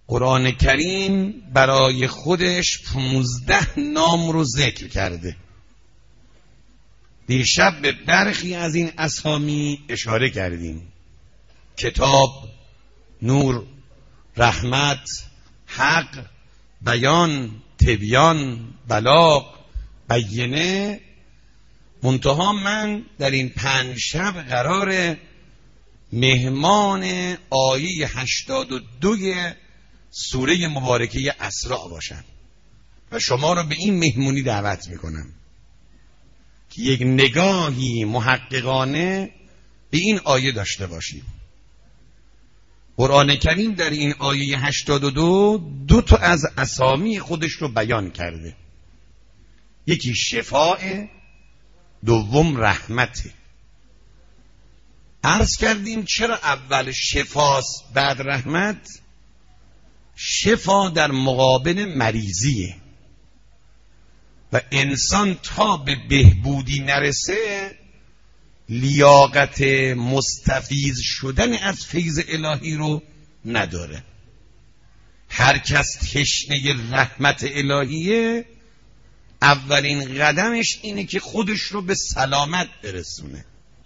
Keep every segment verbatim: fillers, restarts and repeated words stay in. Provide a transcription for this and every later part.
قرآن کریم برای خودش پونزده نام رو ذکر کرده. دیشب به برخی از این اسامی اشاره کردیم: کتاب، نور، رحمت، حق، بیان، تبیان، بلاغ، بینه. منتها من در این پنج شب قرار مهمان آیه هشتاد و دوی سوره مبارکه اسراء باشم و شما را به این مهمونی دعوت میکنم که یک نگاهی محققانه به این آیه داشته باشیم. قرآن کریم در این آیه هشتاد و دو دو تا از اسامی خودش رو بیان کرده. یکی شفاء، دوم رحمته. عرض کردیم چرا اول شفاست بعد رحمت؟ شفا در مقابل مریضیه و انسان تا به بهبودی نرسه لیاقت مستفیض شدن از فیض الهی رو نداره. هر کس تشنه رحمت الهیه اولین قدمش اینه که خودش رو به سلامت برسونه.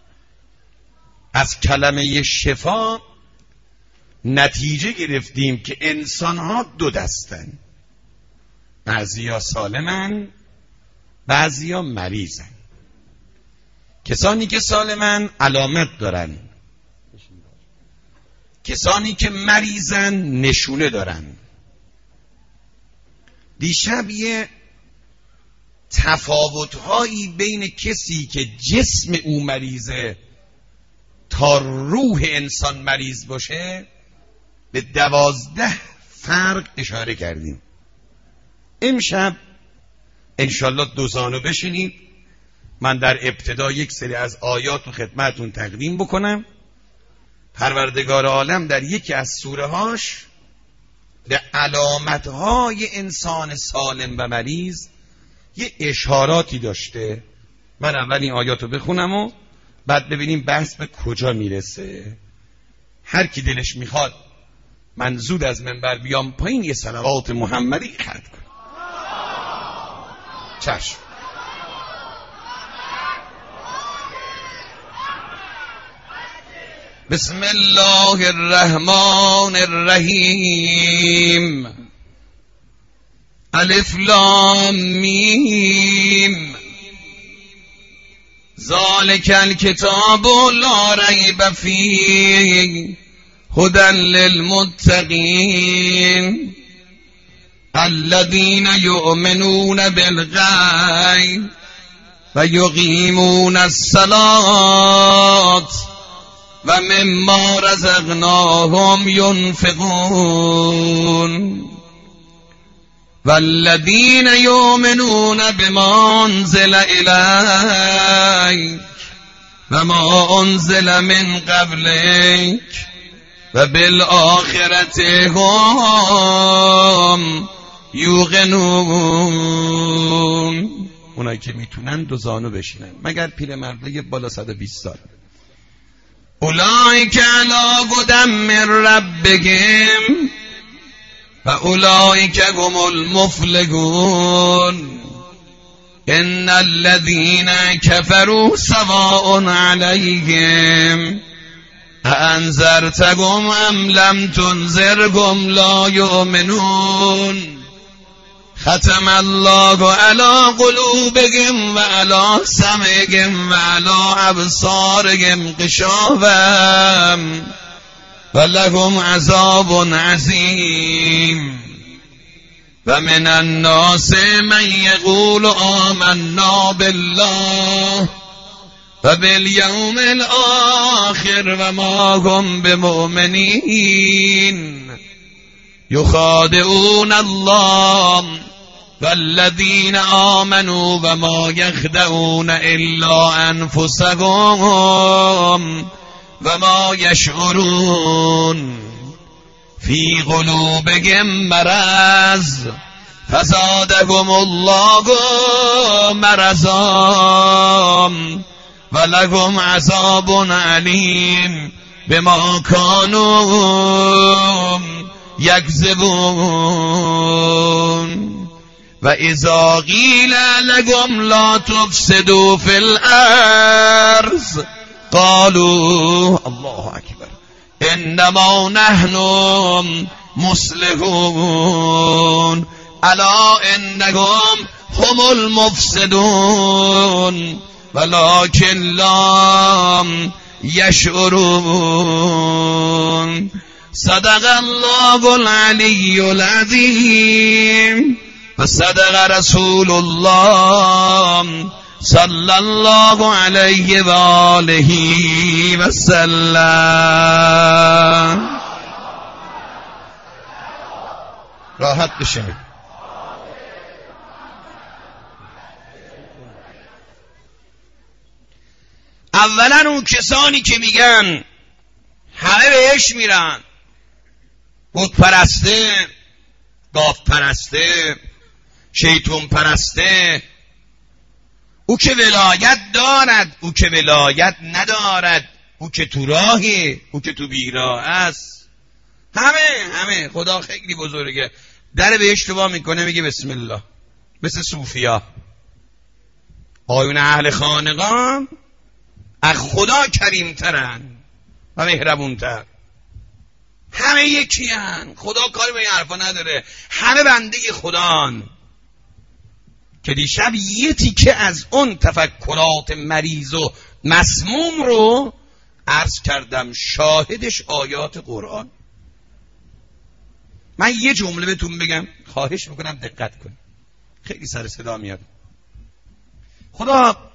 از کلمه شفا نتیجه گرفتیم که انسان‌ها دو دستن، بعضیا سالمن، بعضیا مریضن. کسانی که سالمن علامت دارن، کسانی که مریضن نشونه دارن. دیشب یه تفاوت‌هایی بین کسی که جسم او مریضه تا روح انسان مریض باشه به دوازده فرق اشاره کردیم. امشب انشالله دوزانو بشینید من در ابتدا یک سری از آیات رو خدمتون تقدیم بکنم. پروردگار عالم در یکی از سوره هاش به علامتهای انسان سالم و مریض یه اشاراتی داشته. من اول این آیات رو بخونم و بعد ببینیم بحث به کجا میرسه. هر کی دلش میخواد من زود از منبر بیام پایین یه صلوات محمدی خط کنم. چشم. بسم الله الرحمن الرحیم. الف لام میم. ذالک الکتاب لا ریب فیه هدی للمتقین الذین یؤمنون بالغیب و یقیمون الصلاة و مما رزقناهم ينفقون والذین یؤمنون بما انزل الیک و ما انزل من قبلک و بالآخرة هم یوقنون. اونایی که میتونن دو زانو بشینن مگر پیرمرده بالا صد و بیست سال. اولئک علی هدی من ربهم و اولئک هم المفلحون. ان الذین کفروا سواء علیهم انذرتهم ام لم تنذرهم لا یؤمنون. ختم الله علی قلوبهم و علی سمعهم و علی ابصارهم غشاوة و لهم عذاب عظیم. و من الناس من یقول آمنا بالله و بالیوم الاخر و ما هم بمؤمنین یخادعون الله والذین آمنوا و ما یخدعون الا انفسهم و ما یشعرون. فی قلوبهم مرض فزادهم الله مرضا و لهم عذاب علیم بما کانوا یکذبون و اذا قیل لهم لا تفسدوا فی الارض قالوا الله اکبر انما نحن مصلحون الا انهم هم المفسدون ولكن لا یشعرون. صدق الله العلی العظیم و صدق رسول الله صلی الله علیه و آله و سلم. راحت بشید. اولا اون کسانی که میگن همه بهش میرن، بت پرسته، گاو پرسته، شیطان پرسته، او که ولایت دارد، او که ولایت ندارد، او که تو راهی، او که تو بیراه است، همه همه خدا خیلی بزرگه. در بهشت وا میکنه میگه بسم الله. مثل صوفیا آیون اهل خانقاه از خدا کریمترن و مهربونتر، همه یکی هن. خدا کاری به این حرفا نداره، همه بنده خدان. که دیشب یه تیکه از اون تفکرات مریض و مسموم رو عرض کردم، شاهدش آیات قرآن. من یه جمله بهتون بگم، خواهش میکنم دقت کنید، خیلی سر صدا میاد. خدا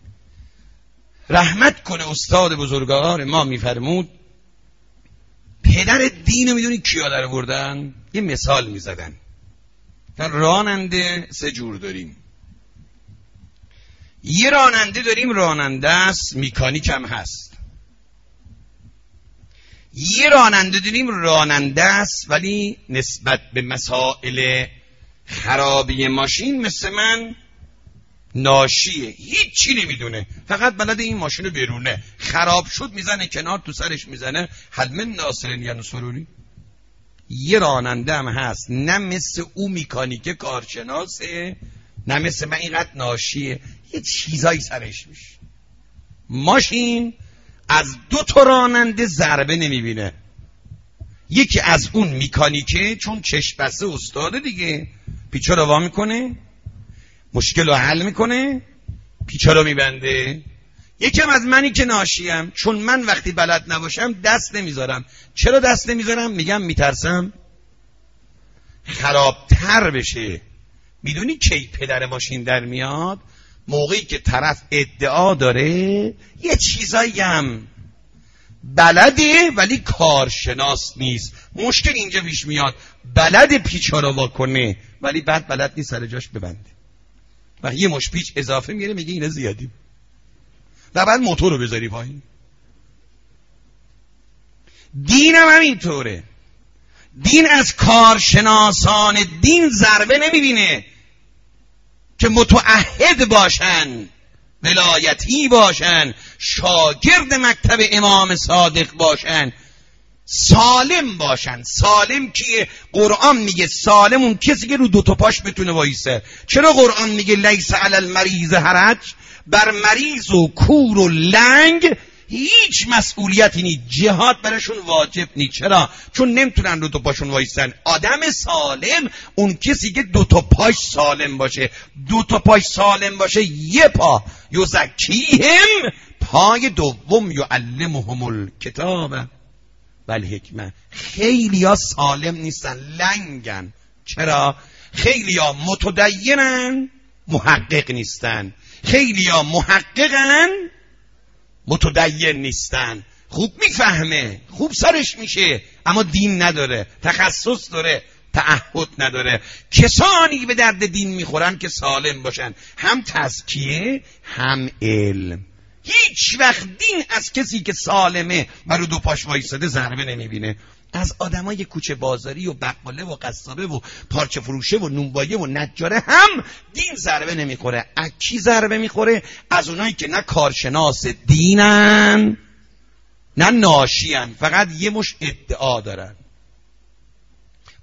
رحمت کنه استاد بزرگوار ما میفرمود پدر دین رو میدونی کیا در بردن؟ یه مثال میزدن. راننده سه جور داریم. یه راننده داریم راننده است، میکانیک هم هست. یه راننده داریم راننده است ولی نسبت به مسائل خرابی ماشین مثل من ناشیه، هیچی نمیدونه، فقط بلد این ماشین رو برونه، خراب شد میزنه کنار، تو سرش میزنه حل من ناصرین یا نصروری. یه راننده هم هست نه مثل او میکانیکه کارشناسه، نه مثل من اینقدر ناشیه، یه چیزایی سرش میشه. ماشین از دو تا راننده ضربه نمیبینه، یکی از اون میکانیکه چون چشم بسته استاده دیگه، پیچا رو وا میکنه، مشکل رو حل میکنه، پیچا رو میبنده. یکم از منی که ناشیم، چون من وقتی بلد نباشم دست نمیذارم. چرا دست نمیذارم؟ میگم میترسم خرابتر بشه. میدونی کی پدر ماشین در میاد؟ موقعی که طرف ادعا داره یه چیزایی هم بلده ولی کارشناس نیست. مشکل اینجا پیش میاد، بلد پیچا رو وا کنه ولی بعد بلد نیست سر جاش ببنده و یه مش پیچ اضافه میگیره، میگه اینا زیادی و بعد موتور رو بذاری پایین. دین هم همینطوره. دین از کارشناسان دین ضربه نمیبینه که متعهد باشن، ولایتی باشن، شاگرد مکتب امام صادق باشن، سالم باشن. سالم کیه؟ قرآن میگه سالم اون کسی که رو دو تا پاش بتونه وایسه. چرا قرآن میگه لیس علی المریض حرج؟ بر مریض و کور و لنگ هیچ مسئولیتی نیست، جهاد برشون واجب نیست. چرا؟ چون نمیتونن دو تا پاشون وایسن. آدم سالم اون کسی که دو تا پاش سالم باشه. دو تا پاش سالم باشه، یه پا یزکیهم، پای دوم یعلمهم الکتاب والحکمه. خیلی ها سالم نیستن، لنگن. چرا؟ خیلی ها متدینن، محقق نیستن. خیلی ها محققن، متدین نیستن. خوب میفهمه، خوب سرش میشه، اما دین نداره، تخصص داره، تعهد نداره. کسانی به درد دین میخورن که سالم باشن، هم تزکیه هم علم. هیچ وقت دین از کسی که سالمه و رو دو پاش وایساده ضربه نمیبینه. از آدمای کوچه بازاری و بقاله و قصابه و پارچه فروشه و نونبایه و نجاره هم دین ضربه نمیخوره. از کی ضربه میخوره؟ از اونایی که نه کارشناس دینن نه ناشیان، فقط یه مش ادعا دارن.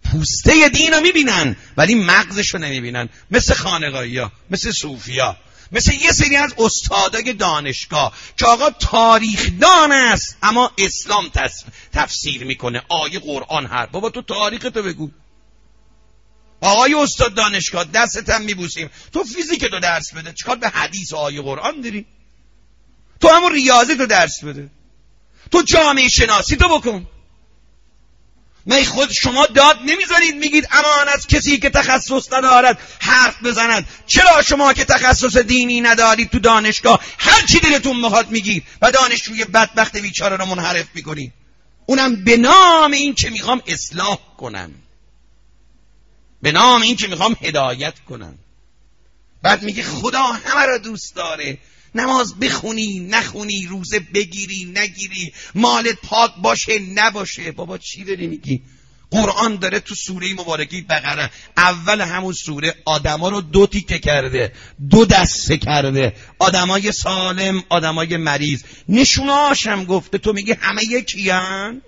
پوسته دین رو میبینن ولی مغزش رو نمیبینن. مثل خانقاهی ها، مثل صوفی ها، مثل یه سری از استادای دانشگاه که آقا تاریخ دان است اما اسلام تفسیر میکنه، آیه قرآن هر. بابا تو تاریخ تو بگو. آقای استاد دانشگاه دستت هم میبوسیم، تو فیزیک تو درس بده، چیکار به حدیث و آیه قرآن داری؟ تو همون ریاضی تو درس بده، تو جامعه شناسی تو بکن. می خود شما داد نمیذارید میگید امان از کسی که تخصص ندارد حرف بزند. چرا شما که تخصص دینی ندارید تو دانشگاه هر چی دلتون میخواد میگید و دانشجوی بدبخت بیچاره رو منحرف میکنید؟ اونم به نام این که میخوام اصلاح کنم، به نام این که میخوام هدایت کنم. بعد میگه خدا همه را دوست داره، نماز بخونی نخونی، روزه بگیری نگیری، مالت پاک باشه نباشه. بابا چی داری میگی؟ قرآن داره تو سوره مبارکه بقره اول همون سوره آدما رو دو تیکه کرده، دو دسته کرده، آدمای سالم، آدمای مریض. نشونهاش هم گفته. تو میگی همه یکیان؟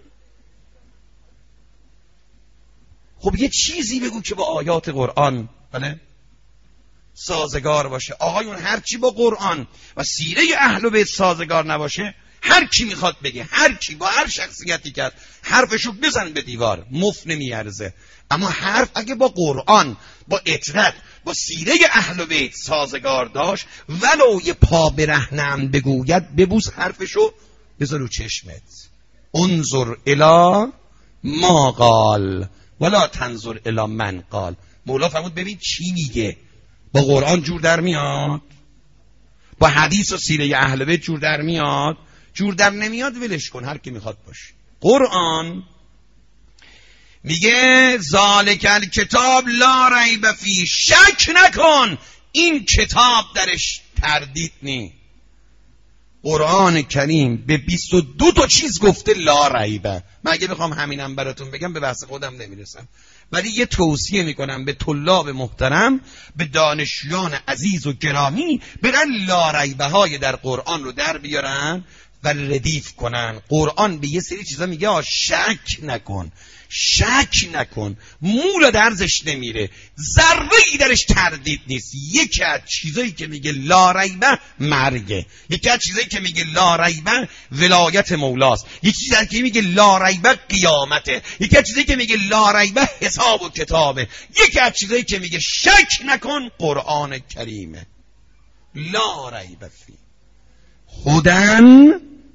خب یه چیزی بگو که با آیات قرآن بله سازگار باشه. آقایون هر چی با قرآن و سیره اهل بیت سازگار نباشه، هر کی میخواد بگه، هر کی با هر شخصیتی کرد حرفشو بزن به دیوار، مفت نمیارزه. اما حرف اگه با قرآن، با اطرت، با سیره اهل بیت سازگار داشت، ولو یه پا برهنم بگوید ببوس حرفشو، بذار رو چشمت. انظر الی ما قال ولا تنظر الی من قال. مولا فرمود ببین چی میگه. با قرآن جور در میاد، با حدیث و سیره اهل بیت جور در میاد، جور در نمیاد ولش کن، هر کی میخواد باشه. قرآن میگه ذالک الکتاب لا ریب فیه، شک نکن این کتاب درش تردید نی. قرآن کریم به بیست و دو تا چیز گفته لا ریبه. من اگه بخوام همینم براتون بگم به بحث خودم نمیرسم، ولی یه توصیه میکنم به طلاب محترم، به دانشجویان عزیز و گرامی، برن لا ریبه های در قرآن رو در بیارن و ردیف کنن. قرآن به یه سری چیزا میگه آ شک نکن، شک نکن، مولا درزش نمیره، ذره‌ای درش تردید نیست. یکی از چیزایی که میگه لا ریبه مرگه، یکی از چیزایی که میگه لا ریبه ولایت مولاست، یکی چیزایی که میگه لا ریبه قیامته، یکی از چیزایی که میگه لا ریبه حساب و کتابه، یکی از چیزایی که میگه شک نکن قرآن کریمه. لا ریبه فی هدن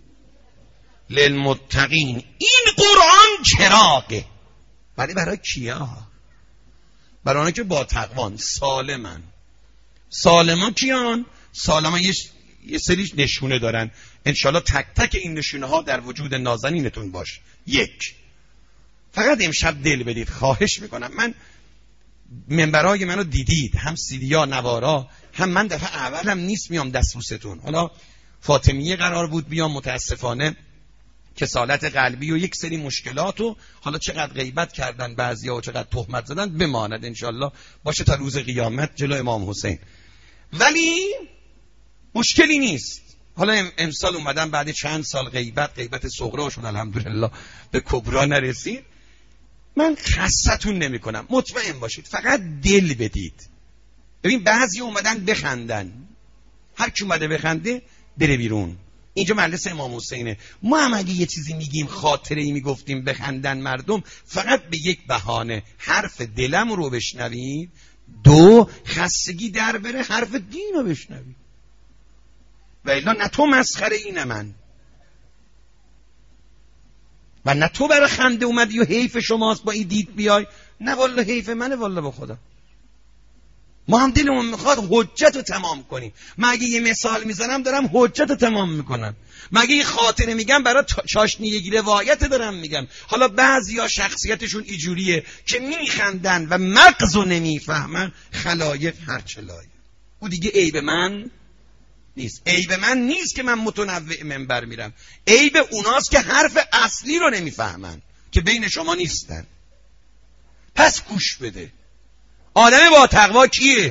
للمتقین. این قرآن چراغه. ولی برای کیا؟ برای اونها که با تقوان سالمن. سالمان کیان؟ سالمان یه, یه سری نشونه دارن. انشالله تک تک این نشونه ها در وجود نازنینتون باش. یک، فقط امشب دل بدید، خواهش میکنم. من منبرای منو دیدید، هم سیدیا نوارا، هم من دفعه اولم نیست میام دستبوستون. حالا فاطمیه قرار بود بیام، متاسفانه کسالت قلبی و یک سری مشکلات و حالا چقدر غیبت کردن بعضیا و چقدر تهمت زدن بماند انشالله باشه تا روز قیامت جلو امام حسین. ولی مشکلی نیست. حالا امسال اومدن بعد چند سال غیبت، غیبت صغرا شد الحمدلله، به کبرا نرسید. من خستتون نمی کنم، مطمئن باشید، فقط دل بدید. ببین بعضی اومدن بخندن، هر کی اومده بخنده بره بیرون. اینجا مجلس امام حسینه. ما هم اگه یه چیزی میگیم، خاطره ای میگفتیم بخندن مردم، فقط به یک بهانه، حرف دلم رو بشنوید، دو خستگی در بره حرف دین رو بشنوید. و الا نه تو مسخره ای نه من، و نه تو برای خنده اومدی و حیف شماست با این دید بیای، نه والله حیف منه والله به خدا. ما هم دلمون میخواد حجت رو تمام کنیم. من اگه یه مثال میزنم دارم حجت رو تمام میکنم، مگه یه خاطره میگم برای چاشنیگی روایت دارم میگم. حالا بعضیا شخصیتشون اینجوریه که میخندن و مغز رو نمیفهمن، خلایق هرچه لایه. او دیگه عیب من نیست. عیب من نیست که من متنوع منبر میرم، عیب اوناست که حرف اصلی رو نمیفهمن که بین شما نیستن. پس گوش بده. آدم با تقوا کیه؟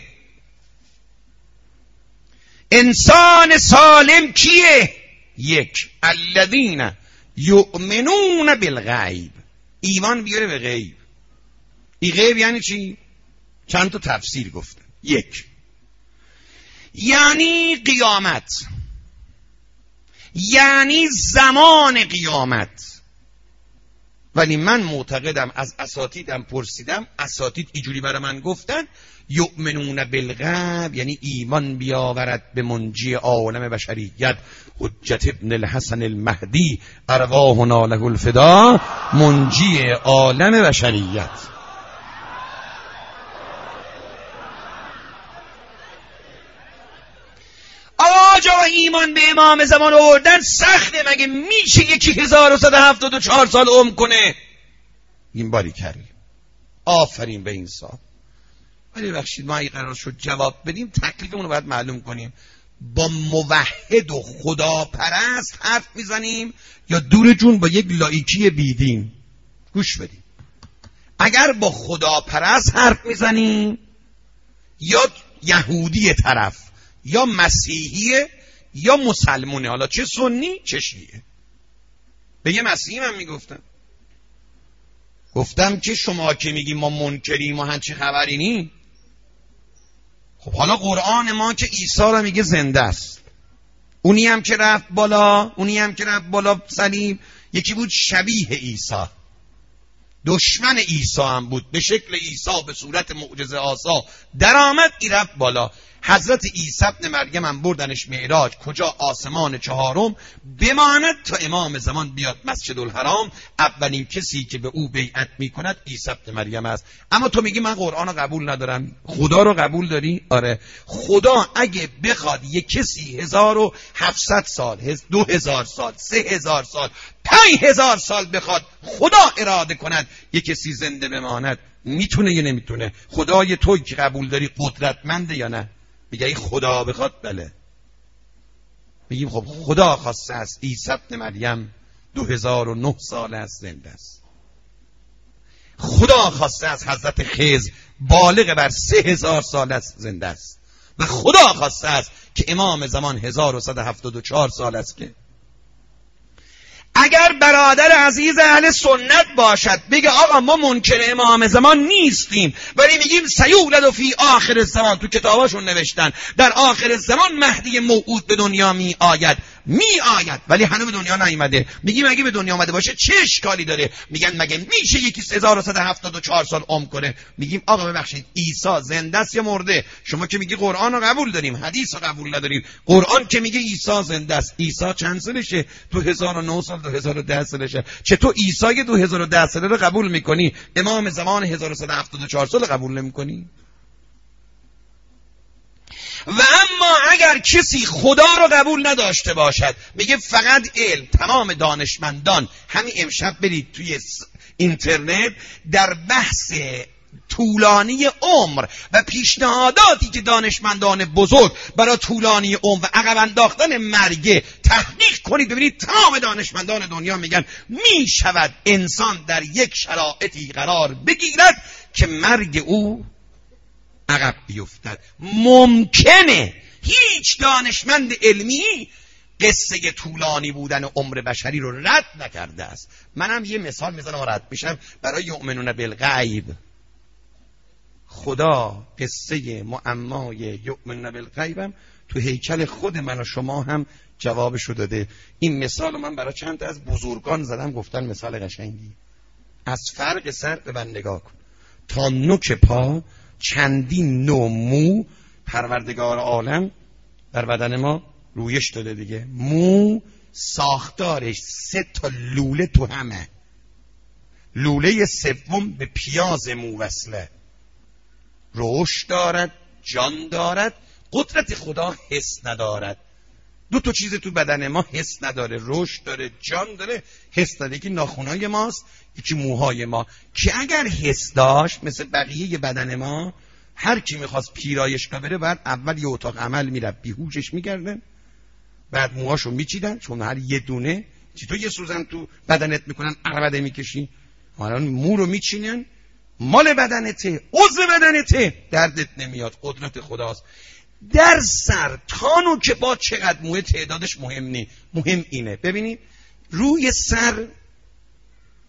انسان سالم کیه؟ یک، الذین یؤمنون بالغیب، ایمان بیاره به غیب. این غیب یعنی چی؟ چند تا تفسیر گفتن. یک، یعنی قیامت، یعنی زمان قیامت. ولی من معتقدم، از اساتیدم پرسیدم، اساتید اینجوری برای من گفتن یؤمنون بالغیب یعنی ایمان بیاورد به منجی عالم بشریت حجت ابن الحسن المهدی ارواحنا له الفدا، منجی عالم بشریت. آجا ایمان به امام زمان آوردن سخته، مگه میشه یکی هزار و صد و هفتاد و چهار سال عمر کنه؟ این باری کردیم، آفرین به این صاحب. ولی بخشید ما اگه قرار شد جواب بدیم تکلیفمون رو باید معلوم کنیم. با موحد و خداپرست حرف میزنیم یا دور جون با یک لایکی بیدین؟ گوش بدیم. اگر با خداپرست حرف میزنیم یا یهودی طرف یا مسیحیه یا مسلمونه، حالا چه سنی چه شیعه. به یه مسیحی من میگفتم، گفتم که شما که میگی ما منکریم و هنچه خبری نی، خب حالا قرآن ما که عیسی رو میگه زنده است، اونی هم که رفت بالا، اونی هم که رفت بالا صلیب، یکی بود شبیه عیسی، دشمن عیسی هم بود، به شکل عیسی به صورت معجزه آسا در آمد، ای رفت بالا. حضرت عیسی ابن مریم هم بردنش معراج، کجا؟ آسمان چهارم. بماند تا امام زمان بیاد مسجد الحرام، اولین کسی که به او بیعت میکند عیسی ابن مریم است. اما تو میگی من قرآن رو قبول ندارم، خدا رو قبول داری؟ آره. خدا اگه بخواد یک کسی هزار و هفتصد سال، دو هزار سال، سه هزار سال، پنج هزار سال بخواد خدا اراده کند یک کسی زنده بماند، میتونه یا نمیتونه؟ خدای توی که قبول داری قدرتمنده یا نه؟ میگه ای خدا بخواد بله. میگیم خب خدا خواسته است عیسی ابن مریم دو هزار و نه سال است زنده است. خدا خواسته است حضرت خضر بالغ بر سه هزار سال است زنده است. و خدا خواسته است که امام زمان هزار و صد و هفتاد و چهار سال است. که اگر برادر عزیز اهل سنت باشد بگه آقا ما منکر امام زمان نیستیم، ولی میگیم سیولد فی آخر الزمان، تو کتاباشون نوشتن در آخر الزمان مهدی موعود به دنیا می آید، می آید ولی هنوز به دنیا نیامده. میگیم اگه به دنیا آمده باشه چه اشکالی داره؟ میگن مگه میشه یکی هزار و صد و هفتاد و چهار سال عمر کنه؟ میگیم آقا ببخشید عیسی زنده است یا مرده؟ شما که میگی قرآن رو قبول داریم، حدیث رو قبول نداریم. قرآن که میگه عیسی زنده است، عیسی چند سالشه؟ تو هزار و نه سال، دو هزار و ده سالشه. چطور عیسی دو هزار و ده ساله رو قبول میکنی، امام زمان هزار و صد و هفتاد و چهار سال قبول نمیکنی؟ و اما اگر کسی خدا رو قبول نداشته باشد، میگه فقط علم، تمام دانشمندان همین امشب برید توی اینترنت در بحث طولانی عمر و پیشنهاداتی که دانشمندان بزرگ برای طولانی عمر و عقب انداختن مرگ تحقیق کنید، ببینید تمام دانشمندان دنیا میگن میشود انسان در یک شرایطی قرار بگیرد که مرگ او عقب بیفتد. ممکنه. هیچ دانشمند علمی قصه طولانی بودن عمر بشری رو رد نکرده است. منم یه مثال میزنم و رد میشم برای یؤمنون بالغیب. خدا قصه معمای یؤمنون بالغیبم تو هیکل خود من و شما هم جوابشو داده. این مثال من برای چند تا از بزرگان زدم، گفتن مثال قشنگی. از فرق سر به من نگاه کن تا نوک پا چندین نوع مو پروردگار عالم در بدن ما رویش داده دیگه. مو ساختارش سه تا لوله تو همه، لوله سوم به پیاز مو وصله، رشد دارد، جان دارد. قدرت خدا حس ندارد. دو تا چیز تو بدن ما حس نداره، رشد داره، جان داره. حس داره، یکی ناخونای ماست، یکی موهای ما. که اگر حس داشت مثل بقیه بدن ما، هر کی میخواست پیرایشگاه بره بعد اول یه اتاق عمل میره، بیهوشش میکردن، بعد موهاشو میچیدن، چون هر یه دونه چی تو یه سوزن تو بدنت میکنن عقبده میکشی، الان مو رو میچینن، مال بدنته، عضو بدنته، دردت نمیاد. قدرت خداست. در سر تانو که با چقدر موه تعدادش مهم نی، مهم اینه. ببینید روی سر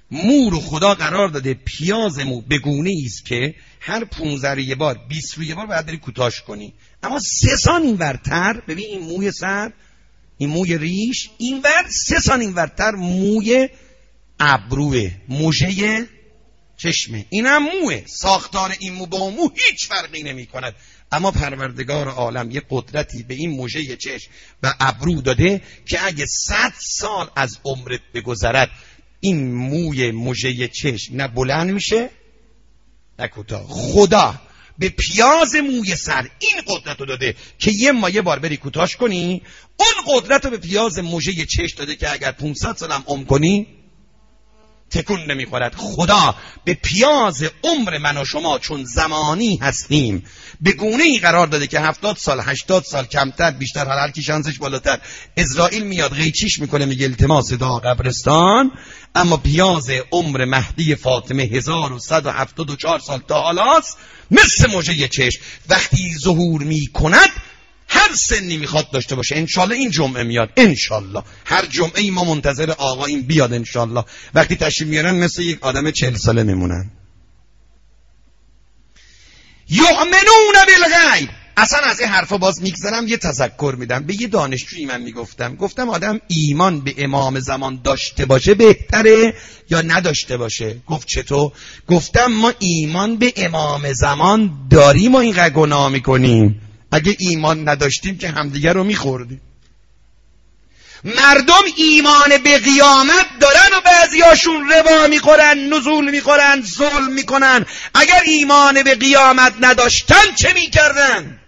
مو رو خدا قرار داده پیاز مو به گونه ایست که هر پونزده رو یه بار بیست رو یه بار باید بری کوتاش کنی، اما سه سان این ورتر، ببین این موی سر، این موی ریش، این ور سه سان این ورتر موی ابروه، موجه چشمه، این هم موه. ساختار این مو با مو هیچ فرقی نمی کند، اما پروردگار عالم یه قدرتی به این موجه چشم و ابرو داده که اگه صد سال از عمرت بگذرد این موی موجه چشم نه بلند میشه نه کوتاه. خدا به پیاز موی سر این قدرت رو داده که یه ما یه بار بری کوتاش کنی، اون قدرت رو به پیاز موجه چشم داده که اگر پانصد سال هم عمر کنی تکون نمیخورد. خدا به پیاز عمر من و شما چون زمانی هستیم به گونه ای قرار داده که هفتاد سال هشتاد سال کمتر بیشتر، هر هر کی شانسش بالاتر، اسرائیل میاد قیچیش میکنه میگه التماس دا قبرستان، اما پیاز عمر مهدی فاطمه هزار و صد و هفتاد و چهار سال تا حالاست، مثل موجه چشم وقتی ظهور میکند هر سنی میخواد داشته باشه. انشالله این جمعه میاد، انشالله هر جمعه ای ما منتظر آقا این بیاد، انشالله وقتی تشریف میارن مثل یک آدم چهل ساله میمونن. یؤمنون بالغیب. اصلا از این حرفا باز میگذرم یه تذکر میدم. به یه دانشجویی من میگفتم، گفتم آدم ایمان به امام زمان داشته باشه بهتره یا نداشته باشه؟ گفت چطور؟ گفتم ما ایمان به امام زمان داریم و اینقدر گناه میکنیم، اگه ایمان نداشتیم که همدیگر رو میخوردیم. مردم ایمان به قیامت دارن و بعضیاشون ربا میخورن، نزول میخورن، ظلم میکنن. اگر ایمان به قیامت نداشتن چه میکردن؟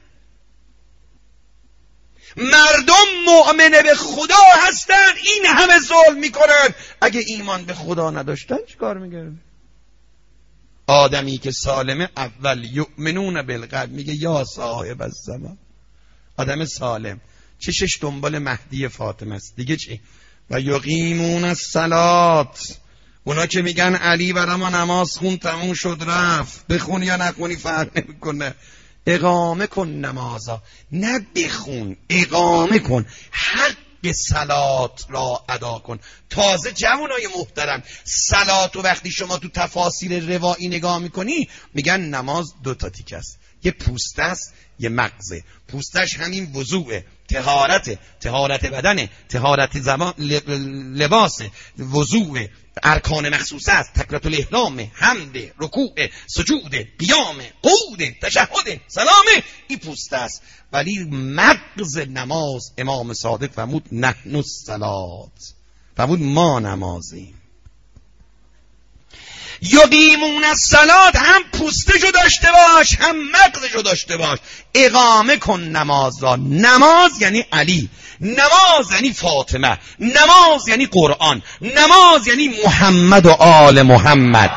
مردم مؤمن به خدا هستن، این همه ظلم میکنن. اگه ایمان به خدا نداشتن چه کار میکردن؟ آدمی که سالمه اول یؤمنون بالغیب میگه یا صاحب الزمان. آدم سالم چشش دنبال مهدی فاطمه است، دیگه چی؟ و یقیمون الصلات. اونا که میگن علی برای ما نماز خون تموم شد رفت، بخون یا نخونی فرق نمیکنه، اقامه کن نمازا، نه بخون، اقامه کن، حق صلات را ادا کن. تازه جوانای محترم، صلات و وقتی شما تو تفاسیر روایی نگاه میکنی میگن نماز دو تا تیکه است، یه پوسته است یه مغزه. پوستش همین وضوعه، طهارت، طهارت بدنه، طهارت زمان لباس، وضوع، ارکان مخصوصه است، تکبیرة الاحرام، حمد، رکوع، سجود، قیام، قعود، تشهد، سلام، این پوست است. ولی مغز نماز امام صادق فرمود نحن الصلات، فرمود ما نمازیم. یقیمون الصلات، هم پوستشو داشته باش هم مغزشو داشته باش. اقامه کن نماز را. نماز یعنی علی، نماز یعنی فاطمه، نماز یعنی قرآن، نماز یعنی محمد و آل محمد.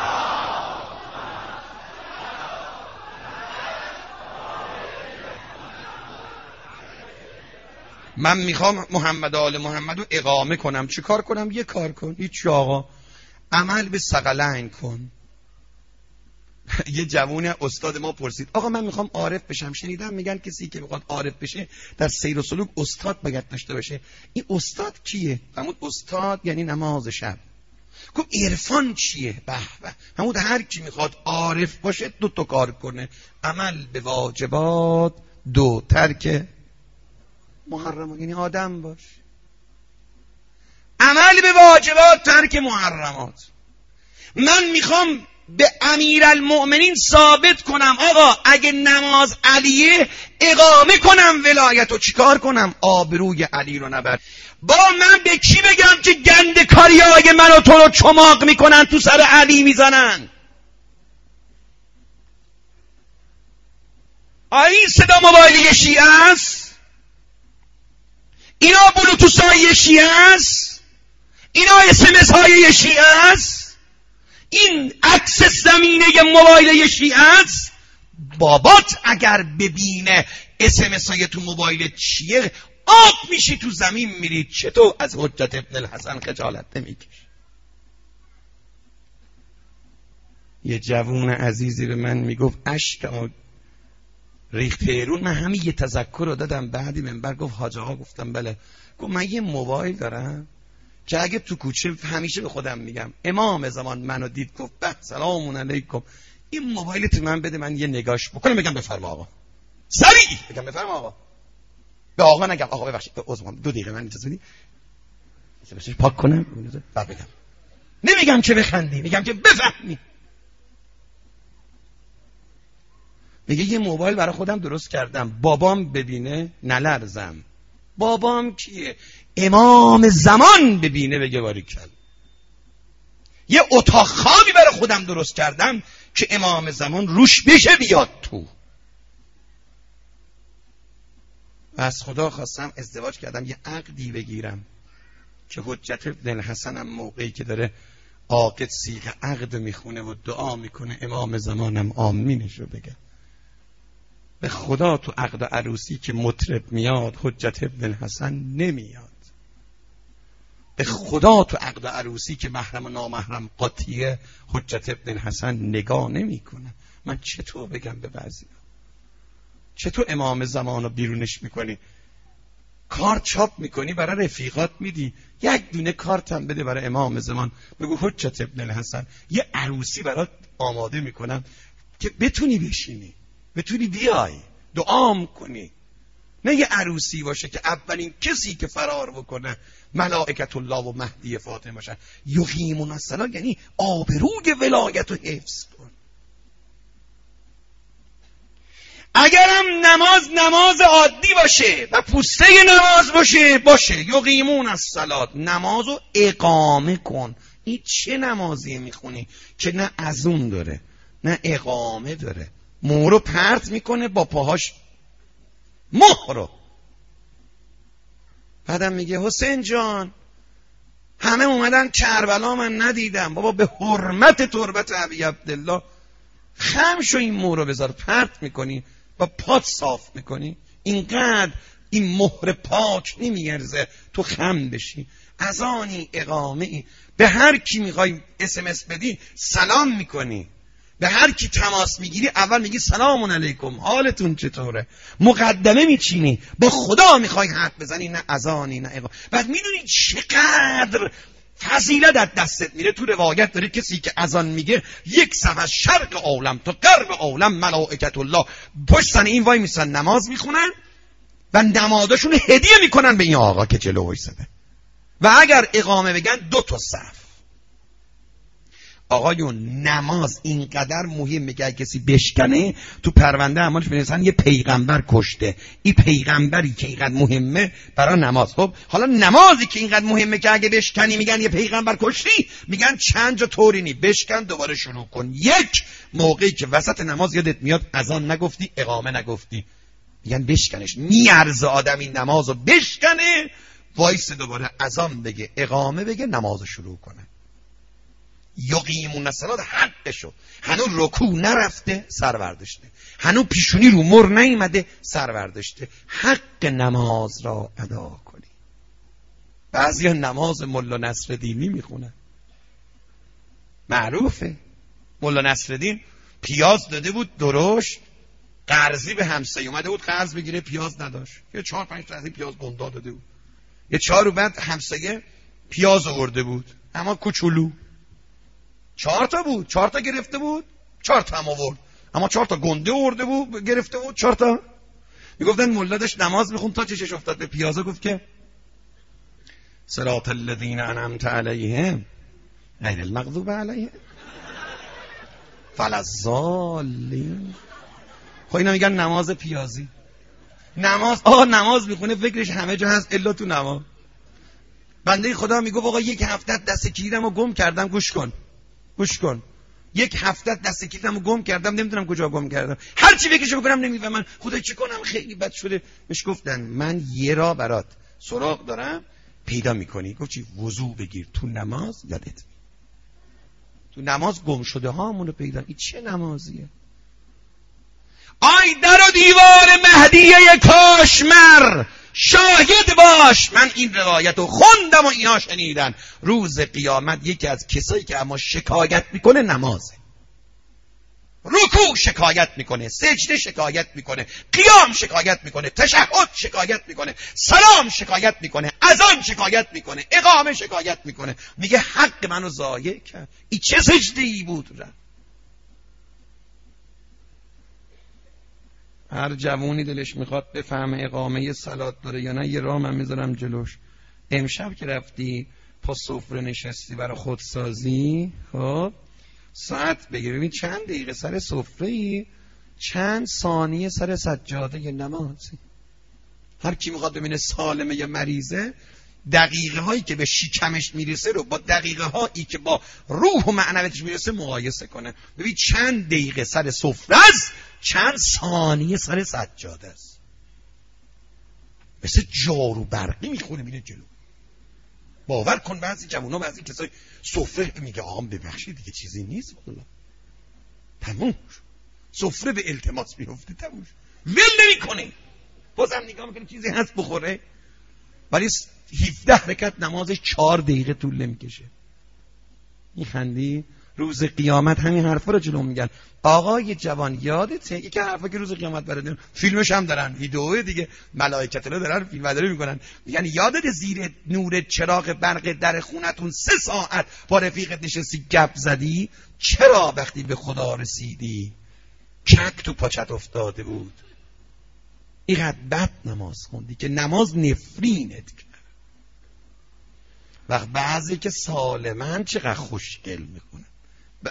من میخوام محمد و آل محمد رو اقامه کنم، چی کار کنم؟ یه کار کن، هیچ آقا، عمل به ثقلین کن. یه جوون استاد ما پرسید آقا من میخوام عارف بشم، شنیدم میگن کسی که بخواد عارف بشه در سیر و سلوک استاد باید داشته باشه، این استاد کیه؟ فرمود استاد یعنی نماز شب. گفت عرفان چیه؟ به به. فرمود هر کی میخواد عارف باشه دو تا کار کنه، عمل به واجبات، دو ترک محرمات، یعنی آدم باش. عمل به واجبات، ترک محرمات. من میخوام به امیرالمؤمنین ثابت کنم آقا اگه نماز علیه اقامه کنم ولایتو، چیکار کنم؟ آبروی علی رو نبر. با من به کی بگم که گند کاریای من و تو رو چماق میکنن تو سر علی میزنن؟ آیا این صدا موبایلی شیعه است؟ اینا بلوتوث های شیعه است؟ اینا اسمس های شیعه است؟ این عکس زمینه موبایل شیعه است؟ بابات اگر ببینه اسمس های تو موبایل چیه آب میشی تو زمین میرید. چطور از حجت ابن الحسن خجالت نمیکش؟ یه جوون عزیزی به من میگفت اشک ریخت تهرون، من همین یه تذکر رو دادم بعدی منبر گفت حاج آقا، گفتم بله. گفت من یه موبایل دارم که اگه تو کوچه همیشه به خودم میگم امام زمان منو دید گفت به سلام علیکم، این موبایلت من بده من یه نگاش بکنم بگم بفرما آقا، سریع بگم بفرما آقا، به آقا نگم آقا ببخشید عذر میخوام دو دقیقه من اجازه بدید بسش پاک کنم بعد بگم. نمیگم که بخندی، میگم که بفهمی. میگه یه موبایل برای خودم درست کردم بابام ببینه نلرزم. بابام کیه؟ امام زمان ببینه بگه باریکلا. یه اتاق خوابی برای خودم درست کردم که امام زمان روش بشه بیاد تو. و از خدا خواستم ازدواج کردم یه عقدی بگیرم که حجت ابن الحسنم موقعی که داره عاقد سیغه عقد میخونه و دعا میکنه امام زمانم آمینشو بگه. به خدا تو عقد عروسی که مطرب میاد حجت ابن الحسن نمیاد. به خدا تو عقد عروسی که محرم و نامحرم قاطیه حجت ابن الحسن نگاه نمیکنه. من چطور بگم به بعضی چطور امام زمانو بیرونش میکنی؟ کارت چاپ میکنی برای رفیقات میدی، یک دونه کارت هم بده برای امام زمان بگو حجت ابن الحسن یه عروسی برات آماده میکنم که بتونی بشینی، بتونی بیای دعام کنی. نه یه عروسی باشه که اولین کسی که فرار بکنه ملائکت الله و مهدی فاطمه باشن. یقیمون الصلاة یعنی آبروی ولایت رو حفظ کن. اگرم نماز نماز عادی باشه و پوسته نماز باشه باشه یقیمون الصلاة، نماز رو اقامه کن. این چه نمازی میخونی که نه اذون داره نه اقامه داره؟ مهر رو پرت میکنه با پاهاش مهر رو. بعدم میگه حسین جان همه اومدن کربلا من ندیدم. بابا به حرمت تربت ابی عبدالله خم شو، این مهر رو بذار. پرت میکنی با پات صاف میکنی. اینقدر این مهر پاک نمیارزه تو خم بشی. اذانی اقامه ای به هر کی میخوای اس ام اس بدی سلام میکنی، به هر کی تماس میگیری اول میگی سلام علیکم حالتون چطوره، مقدمه میچینی. با خدا میخوای حرف بزنی نه اذانی نه اقامه. بعد میدونی چقدر فضیلت از دستت میره. تو روایت داره کسی که اذان میگه یک صف از شرق عالم تا غرب عالم ملائکت الله پشت سن این وای میسن نماز میخونن و نمازشون هدیه میکنن به این آقا که جلو وایساده. و اگر اقامه بگن دو تا صف. آقایون نماز اینقدر مهمه که کسی بشکنه تو پرونده اعمالش بنویسن یه پیغمبر کشته. این پیغمبری که اینقدر مهمه برای نماز. خب حالا نمازی که اینقدر مهمه که اگه بشکنی میگن یه پیغمبر کشتی، میگن چند جا طوری نی بشکن دوباره شروع کن. یک موقعی که وسط نماز یادت میاد اذان نگفتی اقامه نگفتی، میگن بشکنش. میارزه آدمی نمازو بشکنه وایس دوباره اذان بگه اقامه بگه نمازو شروع کنه. یقیمون الصلاة حقشو. هنو رکوع نرفته سر برداشته، هنو پیشونی رو مر نیامده سر برداشته. حق نماز را ادا کنی. بعضیا نماز ملا نصرالدینی میخونن، معروفه. ملا نصرالدین پیاز داده بود درشت، قرضی به همسایه اومده بود قرض بگیره، پیاز نداشت. یه چهار پنج تا از این پیاز گندا داده بود. یه چهار رو بعد همسایه پیاز آورده بود اما کوچولو، چهار تا بود، چهار تا گرفته بود، چهار تا هم آورد اما چهار تا گنده آورده بود گرفته بود چهار تا. میگفتن ملا داشت نماز میخوند تا چشش افتاد به پیازا گفت که صراط الذین انعمت علیهم غیر المغضوب علیهم ولا الضالین. خب اینا میگن نماز پیازی. نماز آه نماز میخونه فکرش همه جا هست الا تو نماز. بنده خدا میگه آقا یک هفته دست کلیدمو گم کردم. گوش کن گوش کن یک هفته دست کلیدمو گم کردم، نمیدونم کجا گم کردم، هر چی بکشم بکنم نمیفهمم، خدا چی کنم خیلی بد شده. بهش گفتن من یه را برات سراغ دارم پیدا میکنی. گفت چی؟ وضو بگیر تو نماز یادت. تو نماز گم شده هامونو پیدا. این چه نمازیه؟ آی در و دیوار مهدیه کاشمر شاهد باش. من این روایت رو خوندم و اینا شنیدن. روز قیامت یکی از کسایی که اما شکایت میکنه نمازه. رکوع شکایت میکنه، سجده شکایت میکنه، قیام شکایت میکنه، تشهد شکایت میکنه، سلام شکایت میکنه، اذان شکایت میکنه، اقامه شکایت میکنه. میگه حق منو ضایع کرد. این چه سجده ای بود؟ رفت. هر جوونی دلش میخواد بفهمه اقامه صلات داره یا نه، یه راه من میذارم جلوش. امشب که رفتی پا سفره نشستی برای خودسازی، خب ساعت بگیر ببین چند دقیقه سر سفره، چند ثانیه سر سجاده ی نمازی. هر کی میخواد ببینه سالمه یا مریضه، دقیقه هایی که به شکمش میرسه رو با دقیقه هایی که با روح و معنویتش میرسه مقایسه کنه. ببین چند دقیقه سر سفره است، چند ثانیه سر سجاده است. مثل جارو برقی میخونه میره جلو. باور کن بعضی جوونا بعضی کسای سفره میگه آقام ببخشید دیگه چیزی نیست والله، تموم سفره به التماس میفته، تموم ول نمیکنه، بازم نگاه میکنه چیزی هست بخوره، ولی هفده رکعت نمازش چهار دقیقه طول نمیکشه. میخندی؟ روز قیامت همین حرفا رو جلو میگن. آقای جوان یادته یکی حرفا که روز قیامت برات فیلمش هم دارن، ویدیو دیگه ملائکت الله دارن فیلم برداری میکنن، میگن یادت زیر نور چراغ برق در خونتون سه ساعت با رفیقت نشستی گپ زدی؟ چرا وقتی به خدا رسیدی کک تو پاچت افتاده بود؟ اینقدر بد نماز خوندی که نماز نفرینت کرد. وقت بعضی که سالمن چقدر خوشگل میکنن. به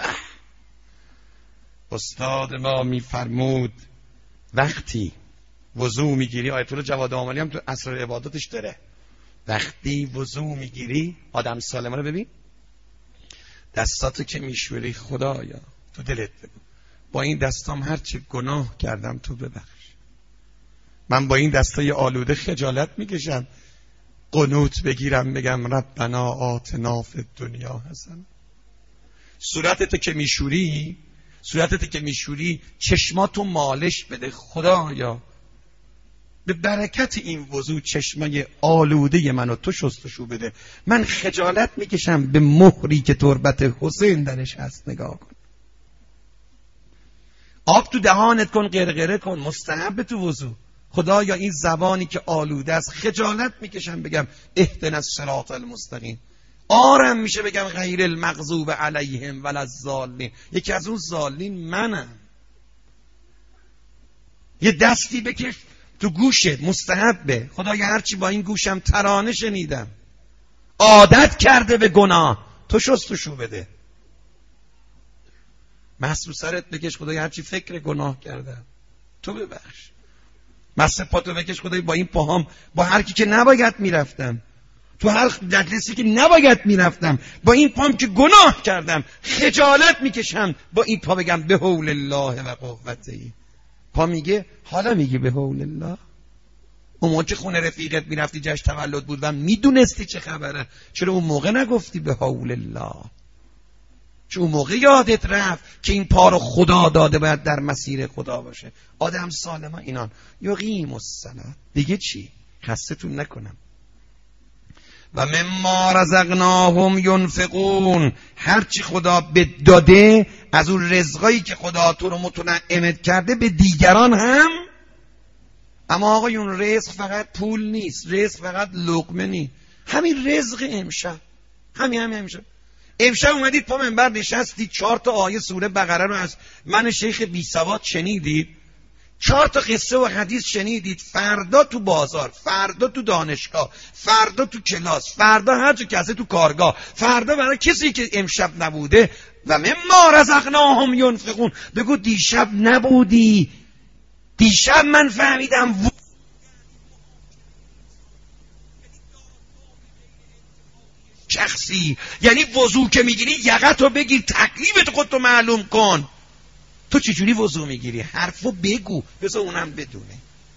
استاد ما میفرمود وقتی وضو میگیری، آیت الله جواد آملی هم تو اسرار عباداتش داره، وقتی وضو میگیری آدم سالمه رو ببین، دستاتو که میشوری خدایا تو دلت بگو با این دستام هر چه گناه کردم تو ببخش. من با این دستای آلوده خجالت میکشم قنوت بگیرم بگم ربنا آتنا فی الدنیا حسنه. صورتت که میشوری صورتت که میشوری چشماتو مالش بده خدایا به برکت این وضو چشمای آلوده منو تو شستشو بده. من خجالت میکشم به مهری که تربت حسین درش هست نگاه کن. آب تو دهانت کن، غرغره کن، مستحب تو وضو. خدایا این زبانی که آلوده است خجالت میکشم بگم اهدنا الصراط المستقیم. آرم میشه بگم غیر المغضوب علیهم ولا الضالین. یکی از اون ضالین منم. یه دستی بکش تو گوشت، مستحبه. خدایا هرچی با این گوشم ترانه شنیدم عادت کرده به گناه تو شستشو بده. مس رو سرت بکش خدایا هرچی فکر گناه کردم تو ببخش. مس پاتو بکش خدایا با این پاهام با هر کی که نباید میرفتم، تو هر مجلسی که نباید میرفتم، با این پام که گناه کردم خجالت میکشم با این پا بگم به حول الله و قوته. پا میگه حالا میگه به حول الله. اون موقع که خونه رفیقت میرفتی جشن تولد بود و میدونستی چه خبره، چرا اون موقع نگفتی به حول الله؟ چون اون موقع یادت رفت که این پا رو خدا داده باید در مسیر خدا باشه. آدم سالم ها اینان یقیم الصلاة. دیگه چی؟ خستتون نکنم. و مما رزقناهم ینفقون. هرچی خدا به داده از اون رزقایی که خدا تو رو متنعمت کرده به دیگران هم. اما آقا اون رزق فقط پول نیست، رزق فقط لقمه نیست. همین رزق امشب، همین همین امشب امشب اومدید پا منبر نشستید چهار تا آیه سوره بقره رو از من شیخ بی سواد شنیدید، چهار تا قصه و حدیث شنیدید. فردا تو بازار، فردا تو دانشگاه، فردا تو کلاس، فردا هر جا کسی تو کارگاه، فردا برای کسی که امشب نبوده و مما رزقناهم ینفقون. بگو دیشب نبودی، دیشب من فهمیدم و... شخصی یعنی وضو که میگیری یقتو بگیر، تکلیفت خودتو معلوم کن. تو چجوری وضو میگیری؟ حرفو بگو بذار اونم بدونه.